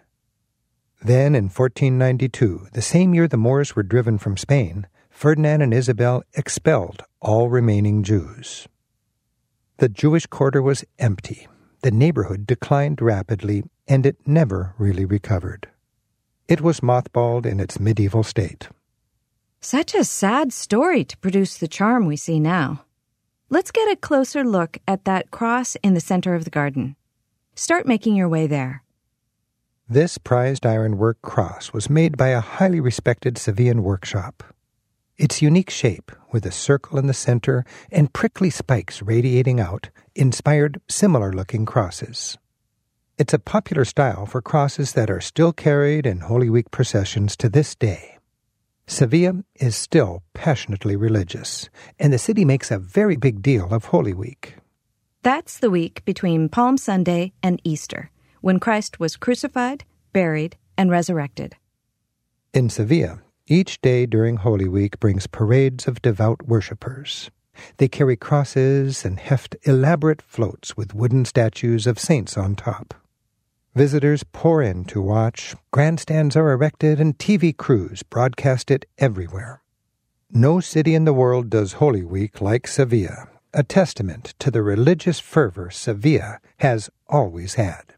Then, in fourteen ninety-two, the same year the Moors were driven from Spain, Ferdinand and Isabel expelled all remaining Jews. The Jewish quarter was empty, the neighborhood declined rapidly, and it never really recovered. It was mothballed in its medieval state. Such a sad story to produce the charm we see now. Let's get a closer look at that cross in the center of the garden. Start making your way there. This prized ironwork cross was made by a highly respected Sevillan workshop. Its unique shape, with a circle in the center and prickly spikes radiating out, inspired similar-looking crosses. It's a popular style for crosses that are still carried in Holy Week processions to this day. Sevilla is still passionately religious, and the city makes a very big deal of Holy Week. That's the week between Palm Sunday and Easter, when Christ was crucified, buried, and resurrected. In Sevilla, each day during Holy Week brings parades of devout worshippers. They carry crosses and heft elaborate floats with wooden statues of saints on top. Visitors pour in to watch, grandstands are erected, and T V crews broadcast it everywhere. No city in the world does Holy Week like Sevilla, a testament to the religious fervor Sevilla has always had.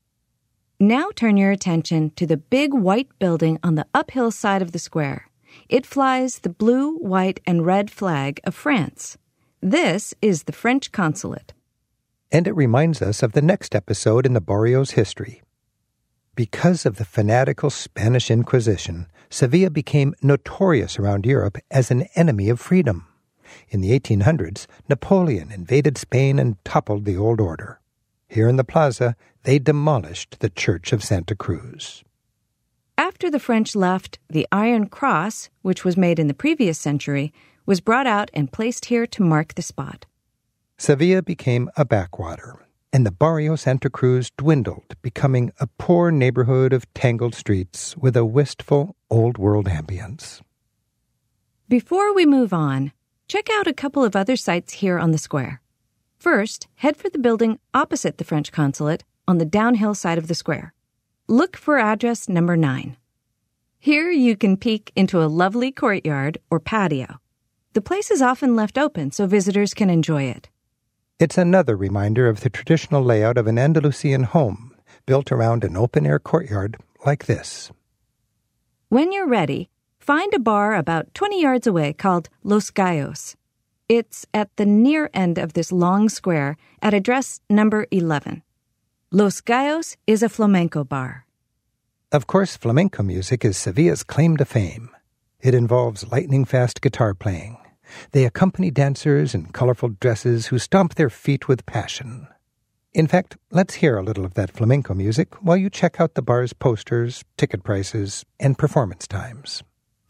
Now turn your attention to the big white building on the uphill side of the square. It flies the blue, white, and red flag of France. This is the French consulate. And it reminds us of the next episode in the Barrio's history. Because of the fanatical Spanish Inquisition, Sevilla became notorious around Europe as an enemy of freedom. In the eighteen hundreds, Napoleon invaded Spain and toppled the old order. Here in the plaza, they demolished the Church of Santa Cruz. After the French left, the Iron Cross, which was made in the previous century, was brought out and placed here to mark the spot. Sevilla became a backwater, and the Barrio Santa Cruz dwindled, becoming a poor neighborhood of tangled streets with a wistful, old-world ambience. Before we move on, check out a couple of other sites here on the square. First, head for the building opposite the French consulate on the downhill side of the square. Look for address number nine. Here you can peek into a lovely courtyard or patio. The place is often left open so visitors can enjoy it. It's another reminder of the traditional layout of an Andalusian home, built around an open-air courtyard like this. When you're ready, find a bar about twenty yards away called Los Gallos. It's at the near end of this long square at address number eleven. Los Gallos is a flamenco bar. Of course, flamenco music is Sevilla's claim to fame. It involves lightning-fast guitar playing. They accompany dancers in colorful dresses who stomp their feet with passion. In fact, let's hear a little of that flamenco music while you check out the bar's posters, ticket prices, and performance times.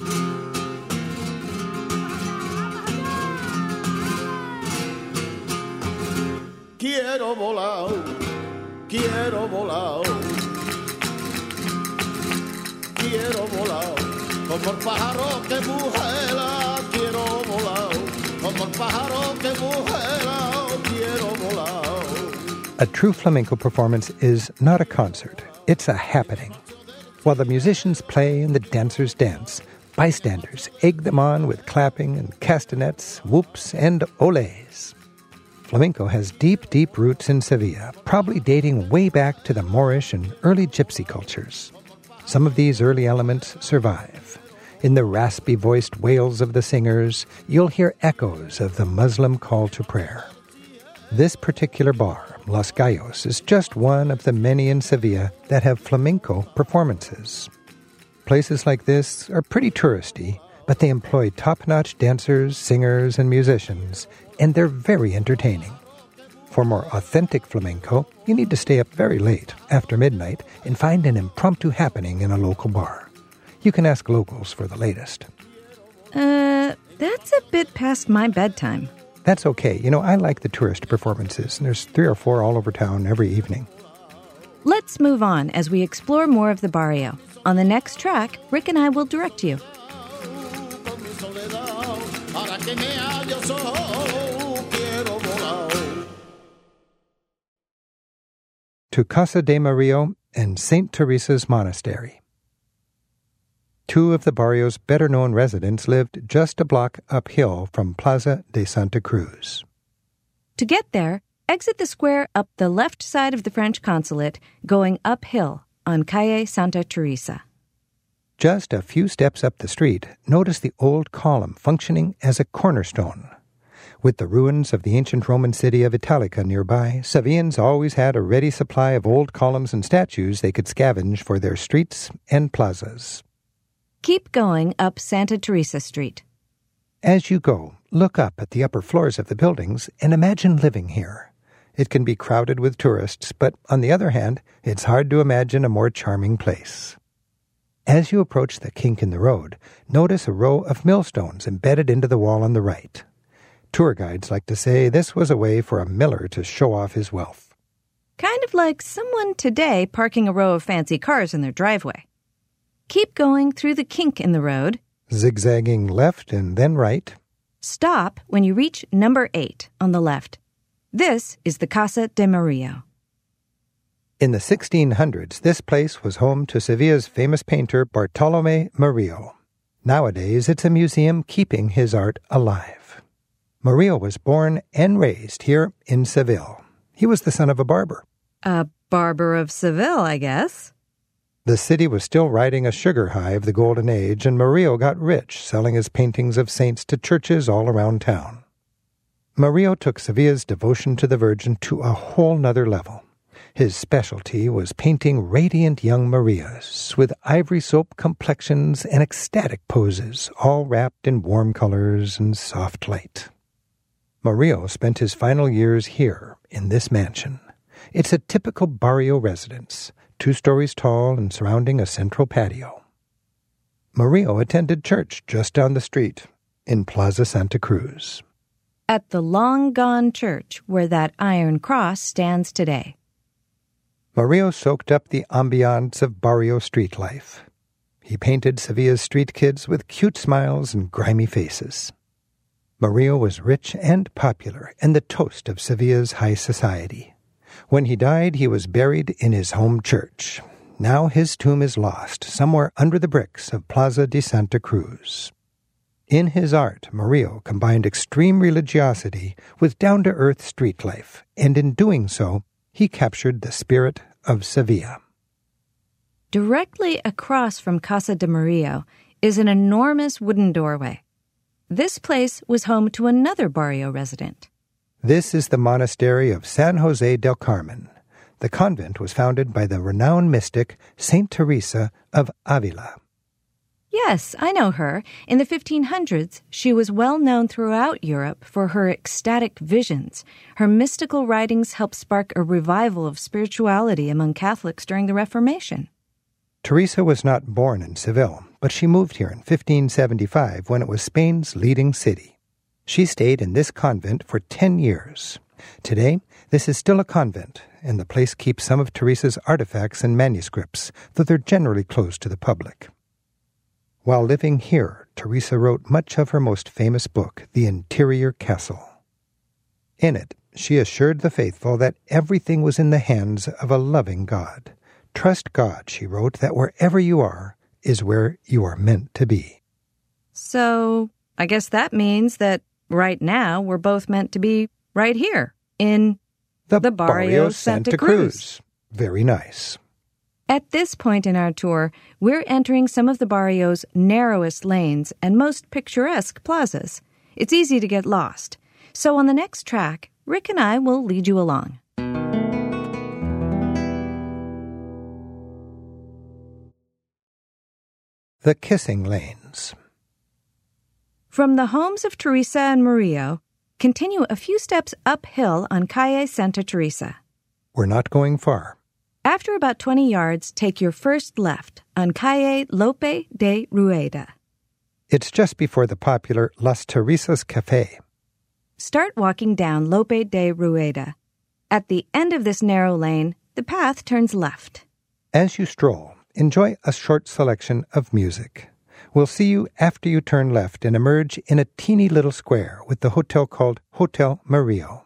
Quiero volar, quiero volar, quiero volar, como el pájaro que vuela, quiero volar, como el pájaro que vuela, quiero volar. A true flamenco performance is not a concert, it's a happening. While the musicians play and the dancers dance, bystanders egg them on with clapping and castanets, whoops, and olés. Flamenco has deep, deep roots in Sevilla, probably dating way back to the Moorish and early gypsy cultures. Some of these early elements survive. In the raspy-voiced wails of the singers, you'll hear echoes of the Muslim call to prayer. This particular bar, Los Gallos, is just one of the many in Sevilla that have flamenco performances. Places like this are pretty touristy, but they employ top-notch dancers, singers, and musicians, and they're very entertaining. For more authentic flamenco, you need to stay up very late, after midnight, and find an impromptu happening in a local bar. You can ask locals for the latest. Uh, that's a bit past my bedtime. That's okay. You know, I like the tourist performances, and there's three or four all over town every evening. Let's move on as we explore more of the barrio. On the next track, Rick and I will direct you. To Casa de Mario and Saint Teresa's Monastery. Two of the barrio's better-known residents lived just a block uphill from Plaza de Santa Cruz. To get there, exit the square up the left side of the French consulate, going uphill on Calle Santa Teresa. Just a few steps up the street, notice the old column functioning as a cornerstone. With the ruins of the ancient Roman city of Italica nearby, Sevillans always had a ready supply of old columns and statues they could scavenge for their streets and plazas. Keep going up Santa Teresa Street. As you go, look up at the upper floors of the buildings and imagine living here. It can be crowded with tourists, but on the other hand, it's hard to imagine a more charming place. As you approach the kink in the road, notice a row of millstones embedded into the wall on the right. Tour guides like to say this was a way for a miller to show off his wealth. Kind of like someone today parking a row of fancy cars in their driveway. Keep going through the kink in the road, zigzagging left and then right. Stop when you reach number eight on the left. This is the Casa de Murillo. In the sixteen hundreds, this place was home to Sevilla's famous painter Bartolomé Murillo. Nowadays, it's a museum keeping his art alive. Murillo was born and raised here in Seville. He was the son of a barber. A barber of Seville, I guess. The city was still riding a sugar high of the Golden Age, and Murillo got rich selling his paintings of saints to churches all around town. Murillo took Sevilla's devotion to the Virgin to a whole nother level. His specialty was painting radiant young Marias with ivory soap complexions and ecstatic poses, all wrapped in warm colors and soft light. Murillo spent his final years here in this mansion. It's a typical barrio residence, two stories tall and surrounding a central patio. Murillo attended church just down the street in Plaza Santa Cruz. At the long-gone church where that iron cross stands today. Murillo soaked up the ambiance of barrio street life. He painted Sevilla's street kids with cute smiles and grimy faces. Murillo was rich and popular and the toast of Sevilla's high society. When he died, he was buried in his home church. Now his tomb is lost somewhere under the bricks of Plaza de Santa Cruz. In his art, Murillo combined extreme religiosity with down-to-earth street life, and in doing so, he captured the spirit of Sevilla. Directly across from Casa de Murillo is an enormous wooden doorway. This place was home to another barrio resident. This is the monastery of San Jose del Carmen. The convent was founded by the renowned mystic Saint Teresa of Avila. Yes, I know her. In the fifteen hundreds, she was well known throughout Europe for her ecstatic visions. Her mystical writings helped spark a revival of spirituality among Catholics during the Reformation. Teresa was not born in Seville, but she moved here in fifteen seventy-five when it was Spain's leading city. She stayed in this convent for ten years. Today, this is still a convent, and the place keeps some of Teresa's artifacts and manuscripts, though they're generally closed to the public. While living here, Teresa wrote much of her most famous book, The Interior Castle. In it, she assured the faithful that everything was in the hands of a loving God. Trust God, she wrote, that wherever you are is where you are meant to be. So, I guess that means that right now we're both meant to be right here in the, the Barrio, Barrio Santa, Santa Cruz. Cruz. Very nice. At this point in our tour, we're entering some of the barrio's narrowest lanes and most picturesque plazas. It's easy to get lost. So on the next track, Rick and I will lead you along. The Kissing Lanes. From the homes of Teresa and Murillo, continue a few steps uphill on Calle Santa Teresa. We're not going far. After about twenty yards, take your first left on Calle Lope de Rueda. It's just before the popular Las Teresas Café. Start walking down Lope de Rueda. At the end of this narrow lane, the path turns left. As you stroll, enjoy a short selection of music. We'll see you after you turn left and emerge in a teeny little square with the hotel called Hotel Murillo.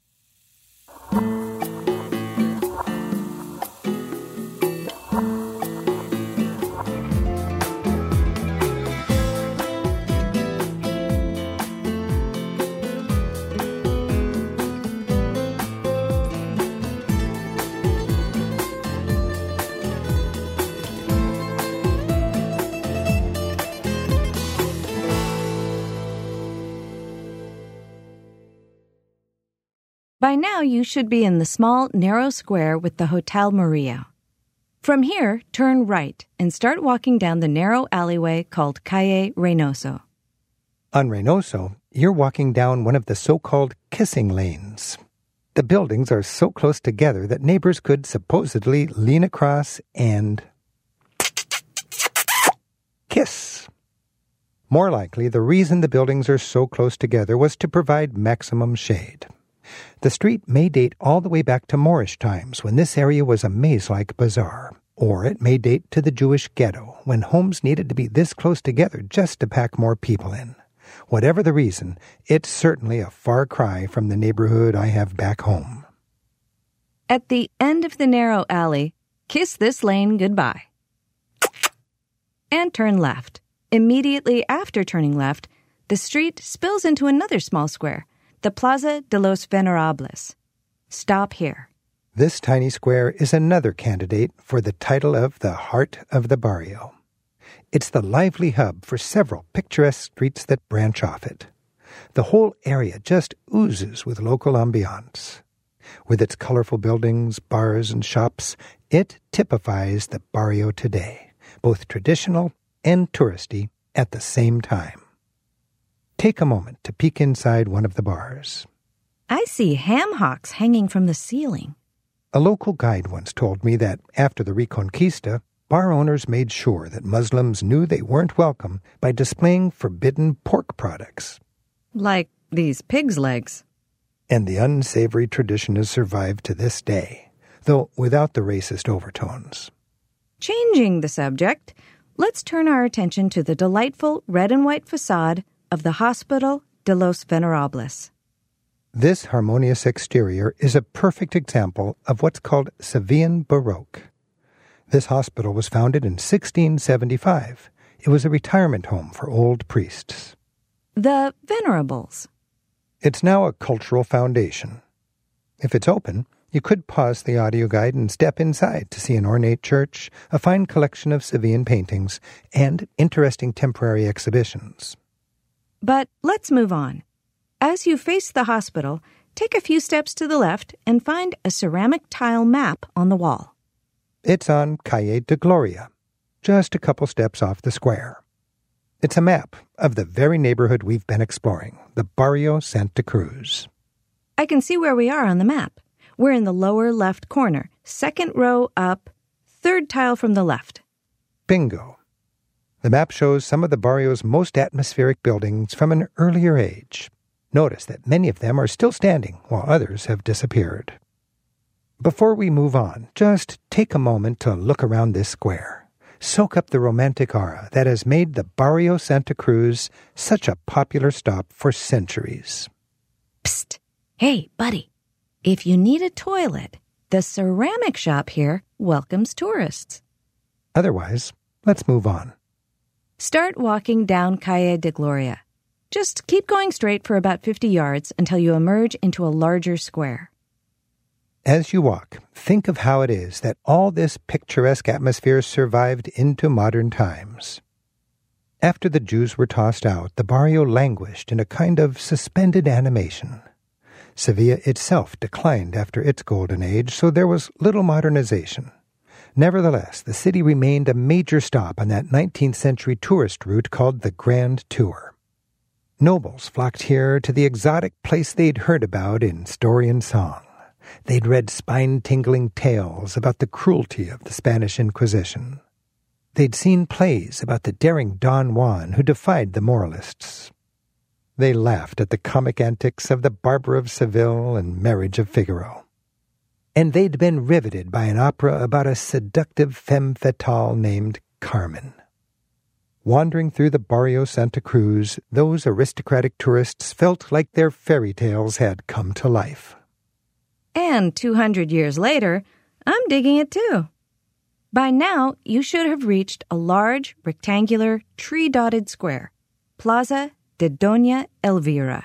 By now, you should be in the small, narrow square with the Hotel Murillo. From here, turn right and start walking down the narrow alleyway called Calle Reynoso. On Reynoso, you're walking down one of the so-called kissing lanes. The buildings are so close together that neighbors could supposedly lean across and kiss. More likely, the reason the buildings are so close together was to provide maximum shade. The street may date all the way back to Moorish times, when this area was a maze-like bazaar. Or it may date to the Jewish ghetto, when homes needed to be this close together just to pack more people in. Whatever the reason, it's certainly a far cry from the neighborhood I have back home. At the end of the narrow alley, kiss this lane goodbye. And turn left. Immediately after turning left, the street spills into another small square, the Plaza de los Venerables. Stop here. This tiny square is another candidate for the title of the Heart of the Barrio. It's the lively hub for several picturesque streets that branch off it. The whole area just oozes with local ambiance. With its colorful buildings, bars, and shops, it typifies the barrio today, both traditional and touristy at the same time. Take a moment to peek inside one of the bars. I see ham hocks hanging from the ceiling. A local guide once told me that after the Reconquista, bar owners made sure that Muslims knew they weren't welcome by displaying forbidden pork products. Like these pig's legs. And the unsavory tradition has survived to this day, though without the racist overtones. Changing the subject, let's turn our attention to the delightful red and white facade of the Hospital de los Venerables. This harmonious exterior is a perfect example of what's called Sevillan Baroque. This hospital was founded in sixteen seventy-five. It was a retirement home for old priests. The Venerables. It's now a cultural foundation. If it's open, you could pause the audio guide and step inside to see an ornate church, a fine collection of Sevillan paintings, and interesting temporary exhibitions. But let's move on. As you face the hospital, take a few steps to the left and find a ceramic tile map on the wall. It's on Calle de Gloria, just a couple steps off the square. It's a map of the very neighborhood we've been exploring, the Barrio Santa Cruz. I can see where we are on the map. We're in the lower left corner, second row up, third tile from the left. Bingo. The map shows some of the barrio's most atmospheric buildings from an earlier age. Notice that many of them are still standing, while others have disappeared. Before we move on, just take a moment to look around this square. Soak up the romantic aura that has made the Barrio Santa Cruz such a popular stop for centuries. Psst! Hey, buddy. If you need a toilet, the ceramic shop here welcomes tourists. Otherwise, let's move on. Start walking down Calle de Gloria. Just keep going straight for about fifty yards until you emerge into a larger square. As you walk, think of how it is that all this picturesque atmosphere survived into modern times. After the Jews were tossed out, the barrio languished in a kind of suspended animation. Sevilla itself declined after its golden age, so there was little modernization. Nevertheless, the city remained a major stop on that nineteenth century tourist route called the Grand Tour. Nobles flocked here to the exotic place they'd heard about in story and song. They'd read spine-tingling tales about the cruelty of the Spanish Inquisition. They'd seen plays about the daring Don Juan who defied the moralists. They laughed at the comic antics of the Barber of Seville and Marriage of Figaro. And they'd been riveted by an opera about a seductive femme fatale named Carmen. Wandering through the Barrio Santa Cruz, those aristocratic tourists felt like their fairy tales had come to life. And two hundred years later, I'm digging it too. By now, you should have reached a large, rectangular, tree-dotted square, Plaza de Doña Elvira.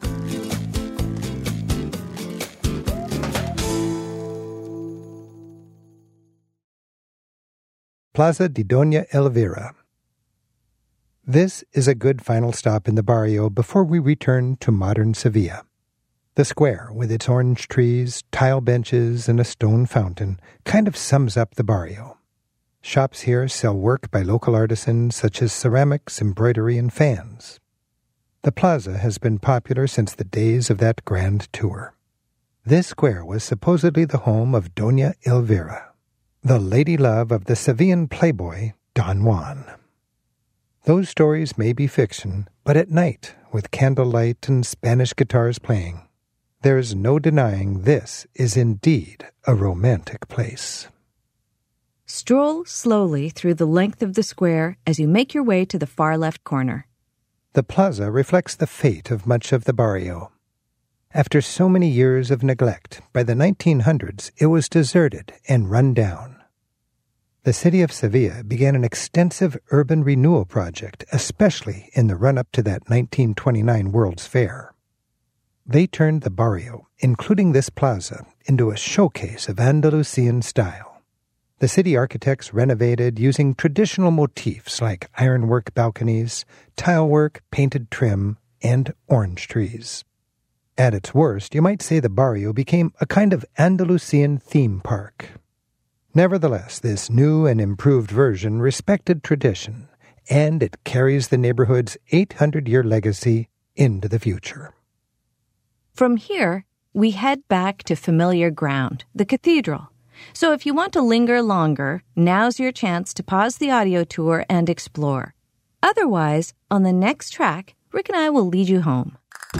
Plaza de Doña Elvira. This is a good final stop in the barrio before we return to modern Sevilla. The square, with its orange trees, tile benches, and a stone fountain, kind of sums up the barrio. Shops here sell work by local artisans such as ceramics, embroidery, and fans. The plaza has been popular since the days of that grand tour. This square was supposedly the home of Doña Elvira, the lady love of the Sevillan playboy Don Juan. Those stories may be fiction, but at night, with candlelight and Spanish guitars playing, there is no denying this is indeed a romantic place. Stroll slowly through the length of the square as you make your way to the far left corner. The plaza reflects the fate of much of the barrio. After so many years of neglect, by the nineteen hundreds it was deserted and run down. The city of Sevilla began an extensive urban renewal project, especially in the run-up to that nineteen twenty-nine World's Fair. They turned the barrio, including this plaza, into a showcase of Andalusian style. The city architects renovated using traditional motifs like ironwork balconies, tilework, painted trim, and orange trees. At its worst, you might say the barrio became a kind of Andalusian theme park. Nevertheless, this new and improved version respected tradition, and it carries the neighborhood's eight hundred year legacy into the future. From here, we head back to familiar ground, the cathedral. So if you want to linger longer, now's your chance to pause the audio tour and explore. Otherwise, on the next track, Rick and I will lead you home.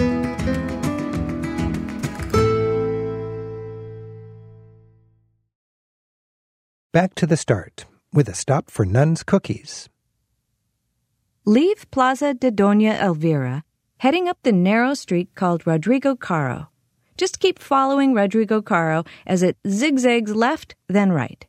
Back to the start, with a stop for Nun's Cookies. Leave Plaza de Doña Elvira, heading up the narrow street called Rodrigo Caro. Just keep following Rodrigo Caro as it zigzags left, then right.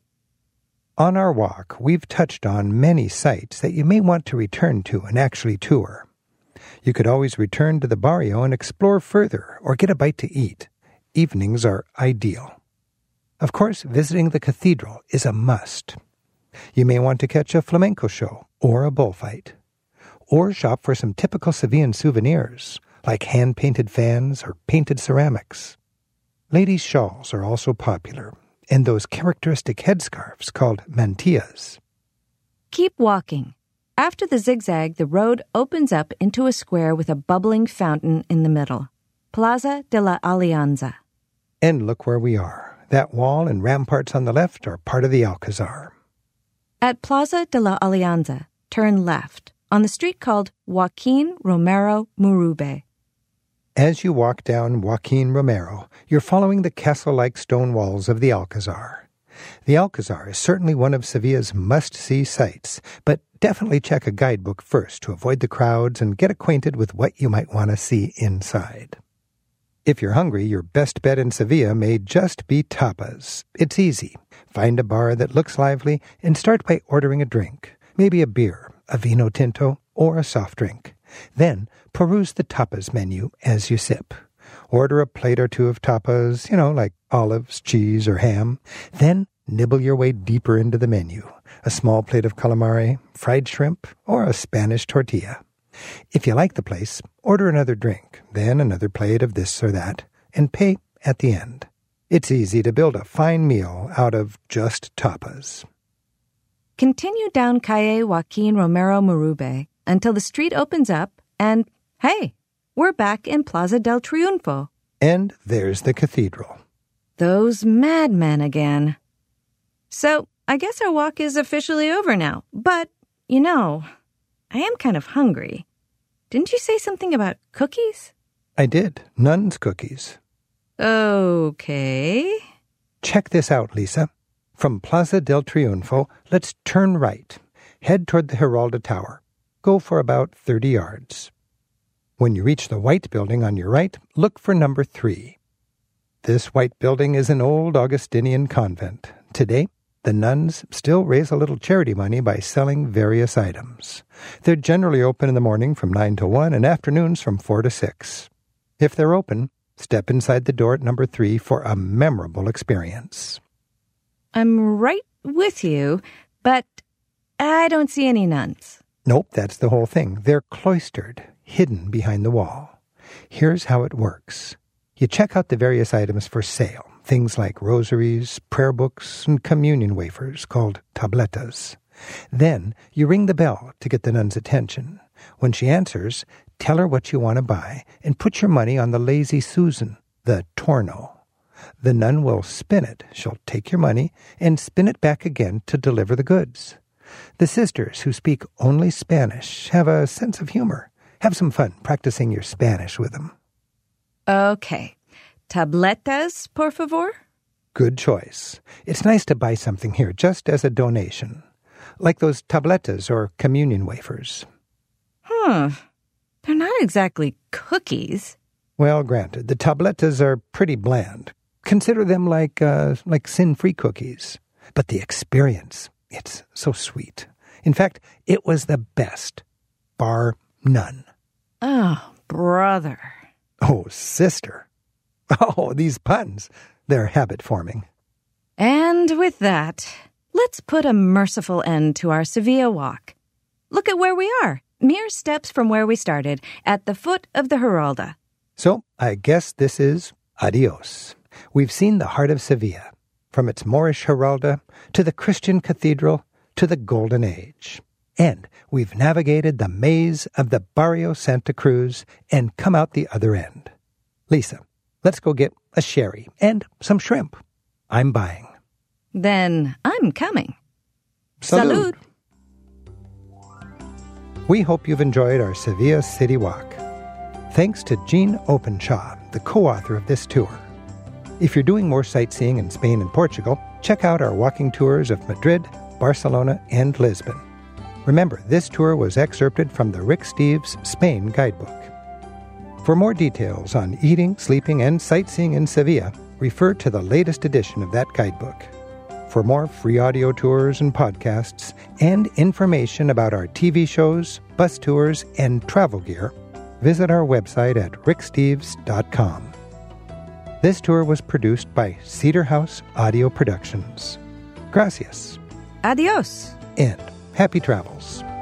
On our walk, we've touched on many sites that you may want to return to and actually tour. You could always return to the barrio and explore further or get a bite to eat. Evenings are ideal. Of course, visiting the cathedral is a must. You may want to catch a flamenco show or a bullfight, or shop for some typical Sevillan souvenirs, like hand-painted fans or painted ceramics. Ladies' shawls are also popular, and those characteristic headscarves called mantillas. Keep walking. After the zigzag, the road opens up into a square with a bubbling fountain in the middle. Plaza de la Alianza. And look where we are. That wall and ramparts on the left are part of the Alcazar. At Plaza de la Alianza, turn left, on the street called Joaquin Romero Murube. As you walk down Joaquin Romero, you're following the castle-like stone walls of the Alcazar. The Alcazar is certainly one of Sevilla's must-see sights, but definitely check a guidebook first to avoid the crowds and get acquainted with what you might want to see inside. If you're hungry, your best bet in Sevilla may just be tapas. It's easy. Find a bar that looks lively and start by ordering a drink, maybe a beer, a vino tinto, or a soft drink. Then peruse the tapas menu as you sip. Order a plate or two of tapas, you know, like olives, cheese, or ham. Then nibble your way deeper into the menu. A small plate of calamari, fried shrimp, or a Spanish tortilla. If you like the place, order another drink, then another plate of this or that, and pay at the end. It's easy to build a fine meal out of just tapas. Continue down Calle Joaquin Romero Murube until the street opens up, and hey, we're back in Plaza del Triunfo. And there's the cathedral. Those madmen again. So, I guess our walk is officially over now, but, you know, I am kind of hungry. Didn't you say something about cookies? I did. Nun's Cookies. Okay. Check this out, Lisa. From Plaza del Triunfo, let's turn right. Head toward the Giralda Tower. Go for about thirty yards. When you reach the white building on your right, look for number three. This white building is an old Augustinian convent. Today, the nuns still raise a little charity money by selling various items. They're generally open in the morning from nine to one and afternoons from four to six. If they're open, step inside the door at number three for a memorable experience. I'm right with you, but I don't see any nuns. Nope, that's the whole thing. They're cloistered, hidden behind the wall. Here's how it works. You check out the various items for sale, things like rosaries, prayer books, and communion wafers called tabletas. Then you ring the bell to get the nun's attention. When she answers, tell her what you want to buy and put your money on the lazy Susan, the torno. The nun will spin it. She'll take your money and spin it back again to deliver the goods. The sisters, who speak only Spanish, have a sense of humor. Have some fun practicing your Spanish with them. Okay. Tabletas, por favor? Good choice. It's nice to buy something here just as a donation, like those tabletas or communion wafers. Huh. They're not exactly cookies. Well, granted, the tabletas are pretty bland. Consider them like, uh, like sin-free cookies. But the experience, it's so sweet. In fact, it was the best, bar none. Oh, brother. Oh, sister. Oh, these puns. They're habit-forming. And with that, let's put a merciful end to our Sevilla walk. Look at where we are, mere steps from where we started, at the foot of the Giralda. So, I guess this is adios. We've seen the heart of Sevilla, from its Moorish Giralda to the Christian cathedral to the Golden Age. And we've navigated the maze of the Barrio Santa Cruz and come out the other end. Lisa, let's go get a sherry and some shrimp. I'm buying. Then I'm coming. Salud. We hope you've enjoyed our Sevilla City Walk. Thanks to Jean Openshaw, the co-author of this tour. If you're doing more sightseeing in Spain and Portugal, check out our walking tours of Madrid, Barcelona, and Lisbon. Remember, this tour was excerpted from the Rick Steves Spain Guidebook. For more details on eating, sleeping, and sightseeing in Sevilla, refer to the latest edition of that guidebook. For more free audio tours and podcasts, and information about our T V shows, bus tours, and travel gear, visit our website at rick steves dot com. This tour was produced by Cedar House Audio Productions. Gracias. Adios. And happy travels.